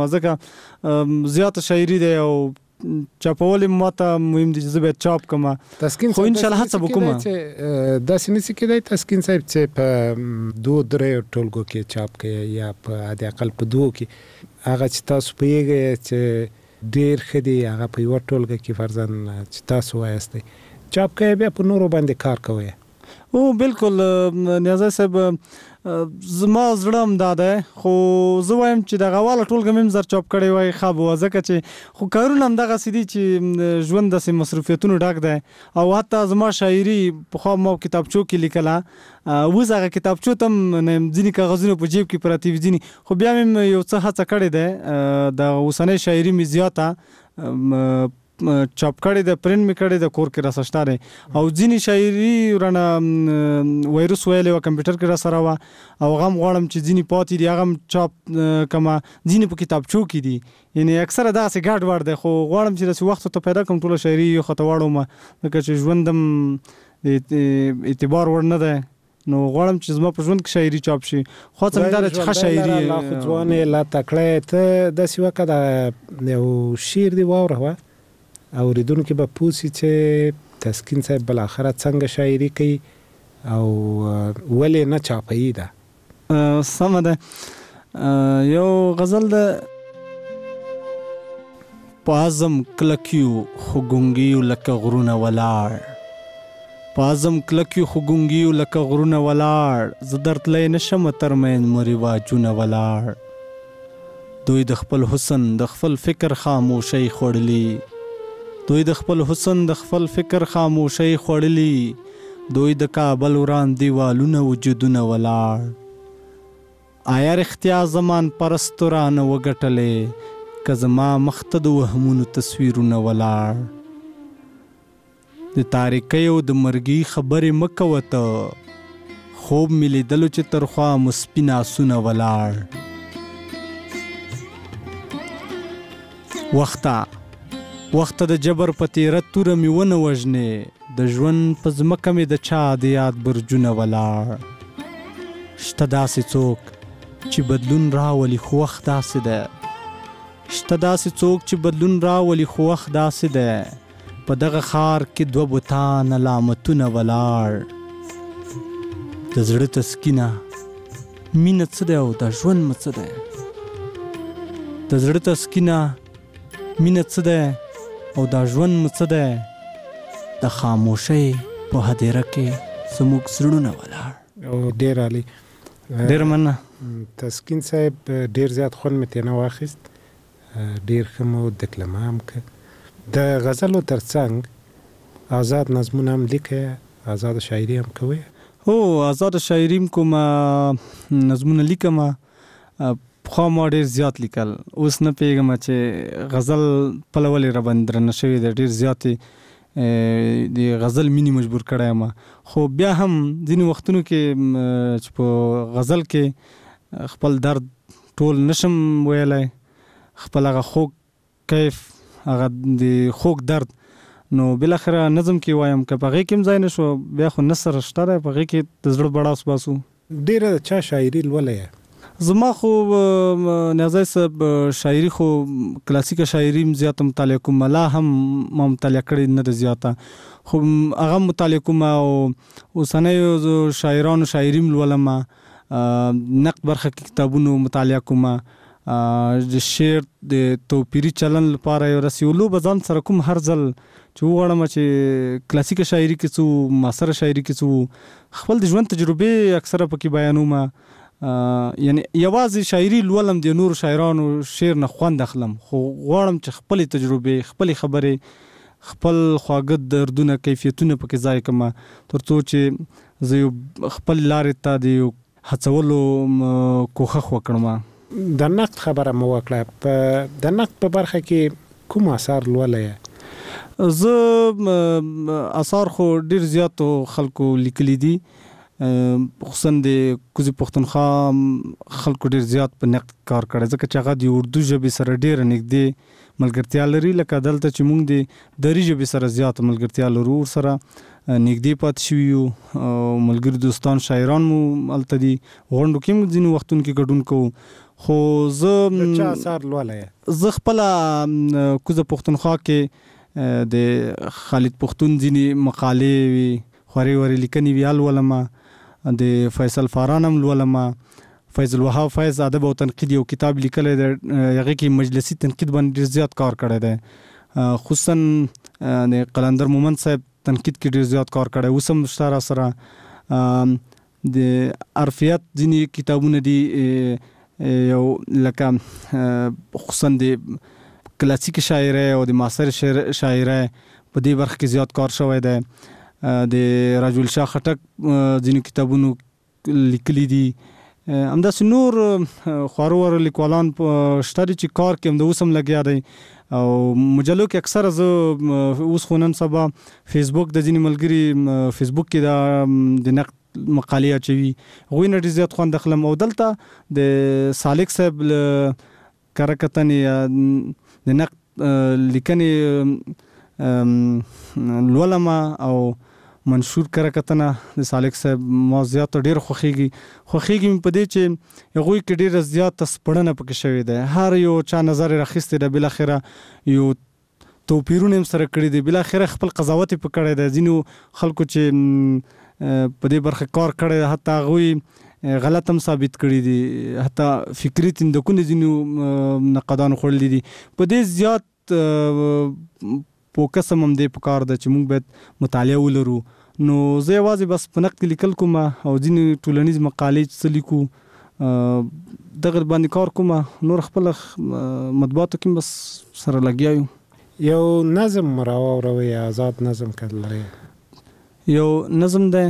ځکه زیاته شاعري دی او چاپول ماته مهم دي چې زه باید چاپ کم. خو انشاءالله هڅه به کوم. داسې نشي کېدای تسکین صاحب چې په 2-3 ټولګو کې چاپ کړئ یا په حد اقل په 2 کې هغه چې تاسو پوهېږئ چې ډېر ښه دي، هغه په یوه ټولګه کې فرضاً چې تاسو وایاستئ چاپ کړئ، بیا په نورو باندې کار کوئ. او بالکل نیازی صاحب، زما زړه هم دا دی، خو زه وایم چې دغه واله ټولګه مې هم زر چاپ کړی وای ښه به وه، ځکه چې خو کارونه هم دغسې دي چې ژوند داسې مصروفیتونو ډک دی. او حتی زما شاعري پخوا ما کتابچو کې لیکله، اوس هغه کتابچو ته هم ځینې کاغذونه په جیب کې پراته وي ځینې، خو بیا مې یو څه هڅه کړې ده د اوسنۍ شاعري مې زیاته چاپ کړی د پرنټ مې کړی د کور کې راسه شته دی، او ځینې شاعري رانه وایروس ویلې وه کمپیوټر کې راسره وه، او هغه هم غواړم چې ځینې پاتې دي هغه هم چاپ کمه، ځینې په کتابچو کې دي، یعنی اکثره داسې ګډ وډ دی، خو غواړم چې داسې وخت ته پیدا کړم ټوله شاعري یو خواته واړوم، ځکه چې ژوند هم اعتبار وړ نه دی. نو غواړم چې زما په ژوند کې شاعري چاپ شي. خو څه مې دا چې ښه شاعري لا خو ځوانې لا تکړه ته داسې وکړه یو شعر دی واوره وه اورېدونکي به پوه سي چې تسکین صاحب بالاخره څنګه شاعري کوي او ولې نه چاپوي ده. سمه ده. یو غزل ده: په عزم کلکیو خو ګونګیو لکه غرونه ولاړ، په عزم کلکیو خو ګونګیو لکه غرونه ولاړ، زه درتلی نشم ترمین مو رواجونه ولاړ. دوی د خپل حسن د خپل فکر خاموشۍ خوړلي، دوی د خپل حسن د خپل فکر خاموشۍ خوړلي، دوی د کابل وران دیوالونه وجودونه ولاړ. آیا رښتیا زمان پرستو رانه وګټلې که زما مخته د وهمونو تصویرونه ولاړ. د تاریکۍ او د مرګي خبرې مه کوه ته، خوب مې لیدلو چې تر خوا مو سپین آسونه ولاړ. وخته د جبر په تیره توره مې ونه وژنې، د ژوند په ځمکه مې د چا د یاد برجونه ولاړ. شته داسې څوک چې بدلون راولي خو وخت داسې ده، شته داسې څوک چې بدلون راولي خو وخت داسې ده. په دغه ښار کې دوه بوتان علامتونه ولاړ. د زړه تسکینه مینه څه دی او دا ژوند مه څه دی؟ د زړه تسکینه مینه څه دی او دا ژوند مه څه دی؟ د خاموشۍ په هدیره کې زموږ زړونه ولاړ. او ډېر عالي، ډېر مننه. تسکین صاحب ډېر زیات خوند مې ترې نه واخیست، ډېر ښه مو دکلمه هم که. د غزلو ترڅنګ آزاد نظمونه هم لیکئ، آزاد شاعري هم کوئ؟ هو، آزاد شاعري هم کوم، نظمونه لیکم. پخوا ما ډېر زیات لیکل، اوس نه پوهېږم چې غزل پله ولې راباندې درنه شوې ده. ډېر زیاتې د غزل مینې مجبور کړی یم. خو بیا هم ځینې وختونو کې چې په غزل کې خپل درد ټول نشم ویلی، خپل هغه خوږ کیف، هغه د خوږ درد، نو بالاخره نظم کې وایم. که په هغې کې هم ځای نه شو بیا خو نثر شته دی، په هغې کې د زړه بړاس باسو. ډېره د چا شاعري لولی یې؟ زما خو نیازی صاحب شاعري خو کلاسیکه شاعري هم زیاته مطالعه کوم، لا هم ما مطالعه کړې نه ده زیاته، خو هغه مطالعه کوم. او اوسنیو شاعرانو شاعري هم لولم، نقد برخه کې کتابونو مطالعه کوم. د شعر د توپیري چلن لپاره یو رسیولو به ځان سره کوم هر ځل چې وغواړم چې کلاسیکه شاعري کې څه معاصره شاعري کې څه خپل د ژوند تجربې اکثره پکې بیانوم. یعنی یوازې شاعري لولم، د نورو شاعرانو شعر نه خوند اخلم، خو غواړم چې خپلې تجربې، خپلې خبرې، خپل خواږه دردونه، کیفیتونه پکې ځای کړم، تر څو چې زه یو خپل لارې ته د یو هڅولو کوښښ وکړم. د نقد خبره مو وکړه، د نقد په برخه کې کوم اثار لولی یې؟ زه اثار خو ډېر زیاتو خلکو لیکلي دي، خصوصا د کوزي پښتونخوا خلکو ډېر زیات په نقد کار کړی، ځکه چې هغه د اردو ژبې سره ډېره نږدې ملګرتیا لري. لکه دلته چې موږ د دري ژبې سره زیات ملګرتیا لرو، ورسره نږدې پاتې شوي یو، ملګري دوستان شاعران مو هلته دي، غونډو کې هم ځینې وختونو کې ګډون کوو. خو د چا اثار لولی یې؟ زه خپله کوزه پښتونخوا کې د خالد پښتون ځینې مقالې وي، خورې ورې لیکنې وي، لولم. د فیصل فاران هم لولم. فیض الوهاب فیض ادب او تنقید یو کتاب لیکلی دی، هغې کې مجلسي تنقید باندې ډېر زیات کار کړی دی، خصوصا د قلندر مومند صاحب تنقید کې ډېر زیات کار کړی، اوس هم شته راسره. د عرفیت ځینې کتابونه دي، یو لکه خصوصا د کلاسیک شاعرۍ او د معاصر شاعرۍ په دې برخه کې زیات کار شوی دی. د راجول شاه خټک ځینې کتابونو لیکلي دي. همداسې نور خوارو ورو لیکوالان شته دي چې کار کې هم د اوس هم لګیا دی، او مجلو کې اکثره زه اوس خو نن سبا فیسبوک د ځینې ملګري فیسبوک کې د نقد مقالې اچوي، هغوی نه ډېر زیات خوند اخلم. او دلته د سالک صاحب کره کتنې د نقد لیکنې لولم، او منشور کره کتنه د سالک صاحب ما زیات ډیر خوخیږي مې په دې چې هغوی کې ډیره زیاته سپړنه پکې شوې ده. هر یو چا نظر راخیستی ده، بالاخره یو توپیرونه هم سره کړي دي، بالاخره خپل قضاوت یې په کړی ده. ځینو خلکو چې په دې برخه کار کړی ده حتی هغوی غلط هم ثابت کړي دي، حتی فکري تندکونه ځینو نقادانو خوړلي دي. په دې زیات فوکس هم دې پکار ده چې موږ باید مطالعه ولرو. نو زه یوازې بس په نقد لیکل کوم او ځینې ټولنیز مقالې چې څه لیکو دغه باندې کار کوم. نور خپل مطبوعاتو کې بس سره لګیا یو. یو نظم راوړوي، آزاد نظم کړل. یو نظم ده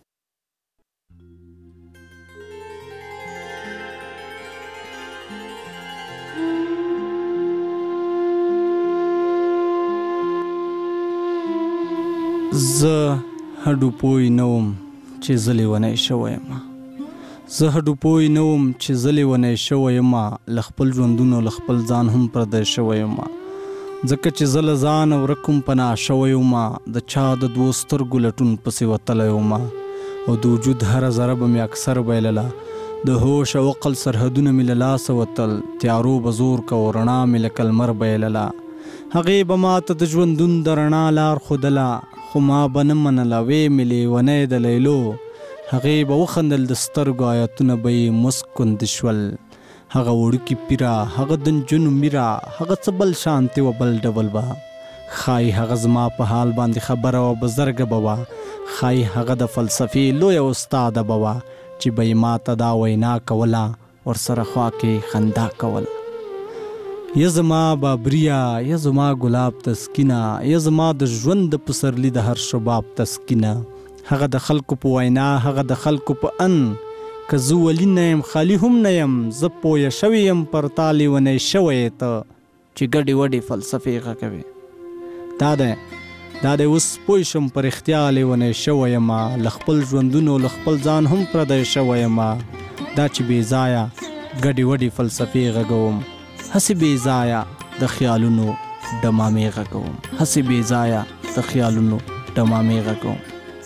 زه هډو پوی نوم چې زه لیونی شوی یم، زه هډو پوی نوم چې زه لیونی شوی یم، له خپل ژوندونو له خپل ځان هم پردی شوی یم، ځکه چې زه له ځانه ورک هم پناه شوی یم، د چا د دوو سترګو لټون پسې وتلی یم، او د وجود هره ذره به مې اکثر بایلله، د هوش او عقل سرحدونه مې له لاسه وتل، تیارو به زور کو رڼا مې لکه لمر بایلله، هغې به ماته د ژوندون د رڼا لار ښودله، خو ما به نه منله، ویې مې لیونی د لیلو، هغې به وخندل د سترګو آیتونه به یې مسک ګوندې شول، هغه وړوکي پیره، هغه د نجونو میره، هغه څه بل شانتې و بل ډول به، ښایي هغه زما په حال باندې خبره وه بزرګه به وه، ښایي هغه د فلسفې لویه استاده به وه چې به یې ماته دا وینا کوله، ورسره خوا کې خندا کوله. یا زما بابریه، یا زما ګلاب تسکینه، یا زما د ژوند د پسرلي د هر شباب تسکینه، هغه د خلکو په وینا، هغه د خلکو په ان، که زه ولی نه یم خالی هم نه یم، زه پویه شوی یم پر تا لیونی شوی ته چې ګډې وډې فلسفې غږوي. دا دی اوس پوی شم په رښتیا لیونی شوی یم، له خپل ژوندونو له خپل ځان هم پردی شوی یم، دا چې بې ځایه ګډې وډې فلسفې غږوم، هسې بې ځایه د خیالونو ډمامې غږوم، هسې بې ځایه د خیالونو ډمامې غږوم.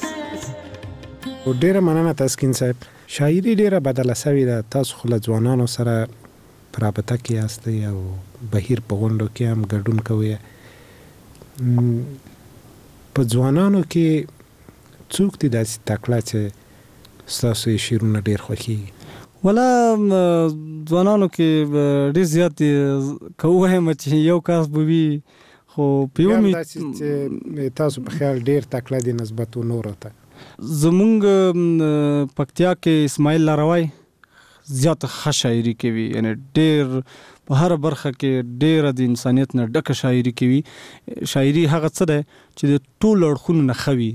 ډیره مننه تسکین صاحب. شاعري ډیره بدله سوې ده، تاسو خو له ځوانانو سره په رابطه کې یاستئ او بهیر په غونډو کې هم ګډون کوئ. په ځوانانو کې څوک دي داسې تکړه چې ستاسو یې شعرونه ډیر خوښېږي؟ ولا ځوانانو کې ډېر زیات دي، که ووایم چې یو کس به وي، خو په یو داسې چې تاسو په خیال ډېر تکړه دي نسبت نورو ته؟ زمونږ پکتیا کې اسماعیل لاروی زیاته ښه شاعري کوي، یعنی ډېر په هره برخه کې ډېره د انسانیت نه ډکه شاعري کوي. شاعري هغه څه دی چې د ټولو اړخونو نه ښه وي.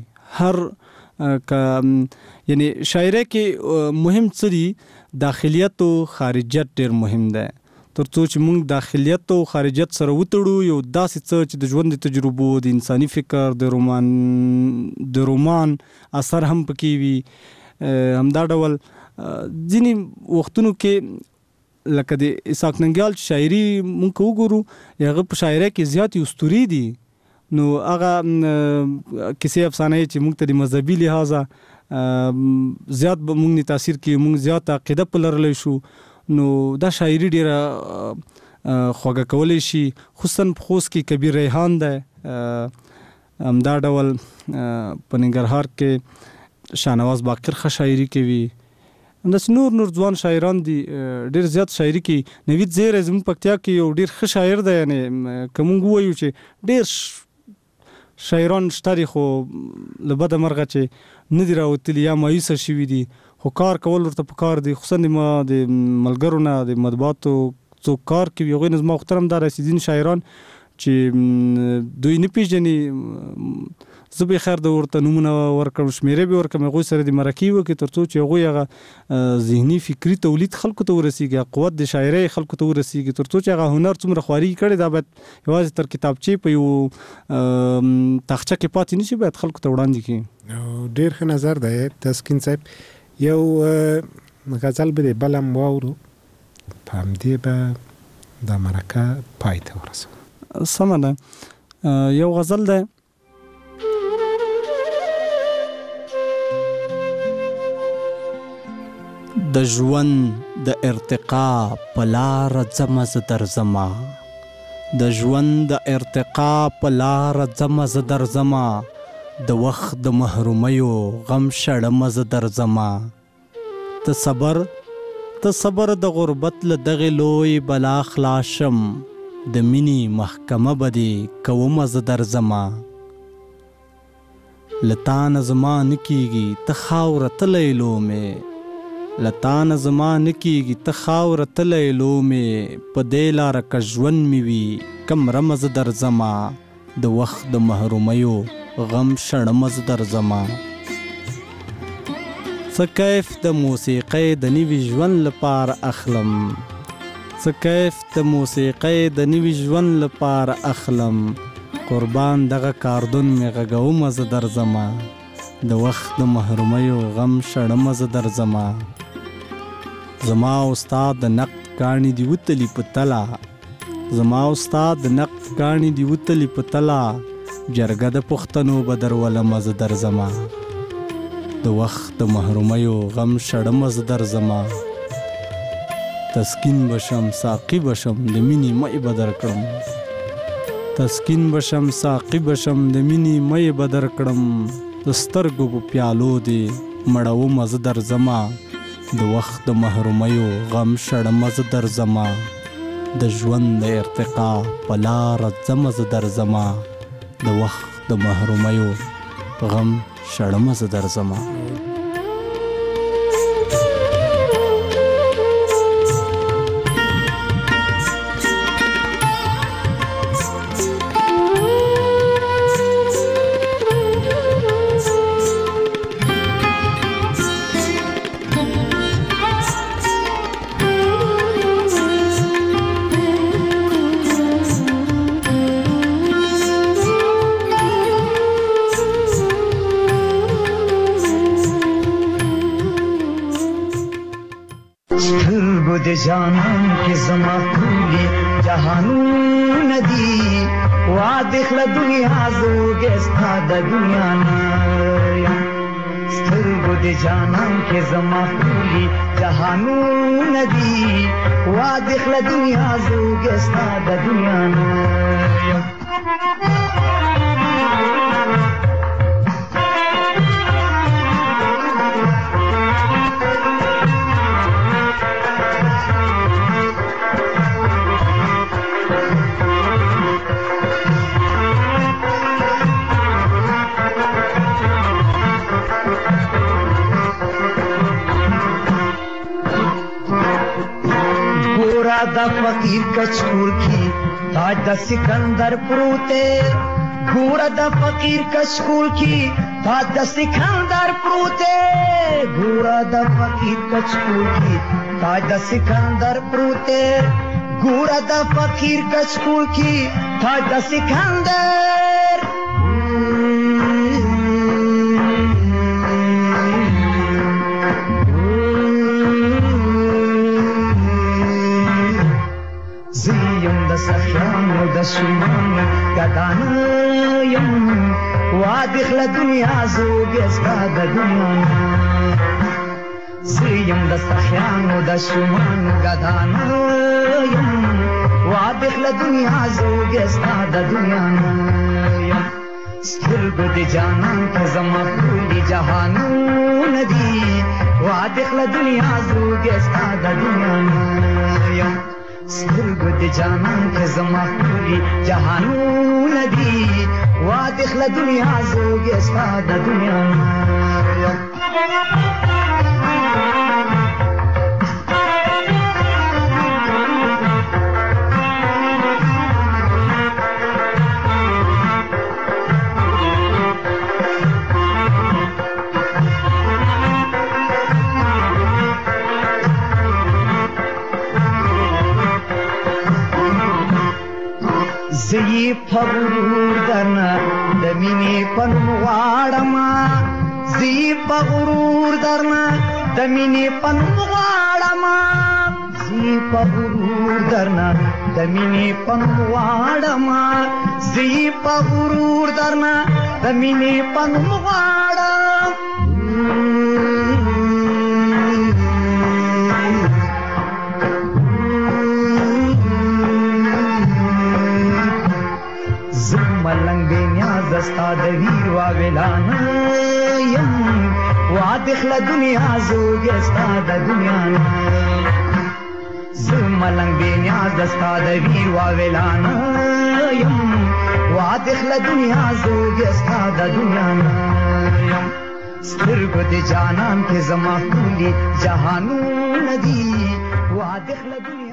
یعنی شاعرۍ کې مهم څه دي؟ داخلیت او خارجیت ډېر مهم دی. تر څو چې موږ داخلیت او خارجیت سره وتړو، یو داسې څه چې د ژوند د تجربو، د انساني فکر، د رومان اثر هم پکې وي. همدا ډول ځینې وختونو کې لکه د اسحاق ننګیال شاعري موږ وګورو، هغه په شاعرۍ کې زیاتې اسطورې دي. نو هغه کیسې افسانې چې موږ ته د مذهبي لحاظه زیات به موږ نه تاثیر کوي، موږ زیات عقیده په لرلی شو، نو دا شاعري ډیره خوږه کولی شي. خصوصا په خوست کې کبیر ریحان دی، همدا ډول په ننګرهار کې شاهنواز باقر ښه شاعري کوي، همداسې نور ځوان شاعران دي ډېر زیات شاعري کوي. نوید زیری زموږ پکتیا کې یو ډېر ښه شاعر دی، یعنې که موږ ووایو چې ډېر شاعران شته دي، خو له بده مرغه چې نه دي راوتلي یا مایوسه شوي دي، خو کار کول ورته پکار دي. خصوصا د ملګرو نه د مطبوعاتو څوک کار کوي، هغوی نه زما غوښتنه هم دا ده چې ځینې شاعران چې دوی نه پېژني، زه به خیر د ورته نومونه ورکړم، شمېرې به ورکړم، هغوی سره د مرکې وکړي، تر څو چې هغوی هغه ذهني فکري تولید خلکو ته ورسېږي، قوت د شاعرۍ خلکو ته ورسېږي، تر څو چې هغه هنر څومره خواري کړی دا باید یوازې تر کتابچې په یو تاخچه کې پاتې نه شي، باید خلکو ته وړاندې کړي. ډېر ښه نظر دی تسکین صاحب. یو غزل به د بل هم واورو، په همدې به دا مرکه پای ته ورسوو. سمه ده. یو غزل دی: د ژوند د ارتقا په لاره ځمه زه درځمه، د ژوند د ارتقا په لاره ځمه زه درځمه، د وخت د محرومیو غم شړمه زه درځمه. ته صبر د غربت له دغې لوی بلا خلاص شم، د مینې محکمه به دې کومه زه درځمه. له تا نه زما نه کېږي ته خاوره ته لیلو مې، له تا نه زما نه کېږي ته خاوره ته لیلو مې، په دې لاره که ژوند مې وي کمرمه زه درځمه، د وخت د محرومیو غم شړمه زه درځمه. څه کیف د موسیقۍ د نوي ژوند لپاره اخلم، څه کیف د موسیقۍ د نوي ژوند لپاره اخلم، قربان دغه کاردون مې غږومه زه درځمه، د وخت د محرومیو غم شړمه زه درځمه. زما استاد د نقد کاڼي دي وتلي په تله، زما استاد د نقد کاڼي دي وتلي په تله، جرګه د پښتنو به درولمه زه درځمه، د وخت د محرومیو غم شړمه زه درځمه. تسکین بشم ساقي بشم د مینې مې به درکړم، تسکین بشم ساقي بشم د مینې مې به درکړم، د سترګو په پیالو دې مړومه زه درځمه، د وخت د محرومیو غم شړمه زه درځمه، د ژوند د ارتقا په لاره ځمه زه درځمه، د وخت د محرومیو غم شړمه زه درځمه. جانان کی زما ټولي جهانونه دي، وادخله دنیا زوګه ستا د دنیا نه، سترګو د جانان کی زما ټولي جهانونه دي، وادخله دنیا زوګه ستا د دنیا نه. د فقیر کچکول کی تاج د سکندر پروتے، گورا د فقیر کچکول کی تاج د سکندر پروتے، گورا د فقیر کچکول کی تاج د سکندر پروتے، گورا د فقیر کچکول کی تاج د سکندر. زیم د سخیانو د سلمانو ګدانه یم، وادخله دنیا زوګه ستا د دنیا نه، زیم د سخیانو د سلمانو ګدانه یم، وادخله دنیا زوګه ستا د دنیا نه. سترګو د جانان ته زما ټولي جهانونه دي، وادخله دنیا زوګه ستا د دنیا نه، سترګو د جانان ته زما ټولي جهانونه دي، وادخله دنیا زوګه ستا د دنیا نه. زی په غرور درنه د مینې په نوم غواړمه، زی په غرور درنه د مینې په نوم غواړمه، زی په غرور درنه د مینې په نوم غواړمه، زی په غرور درنه د مینې په نوم غواړم. ستا د ویر واویلان یم وادخله دنیا زوګ ستا د دنیا زملنګ بے نیاز د ستا د ویر واویلان یم وادخله دنیا زوګ ستا د دنیا یم سترګو د جانان کې زما ټولي جهانونه دي وادخله دنیا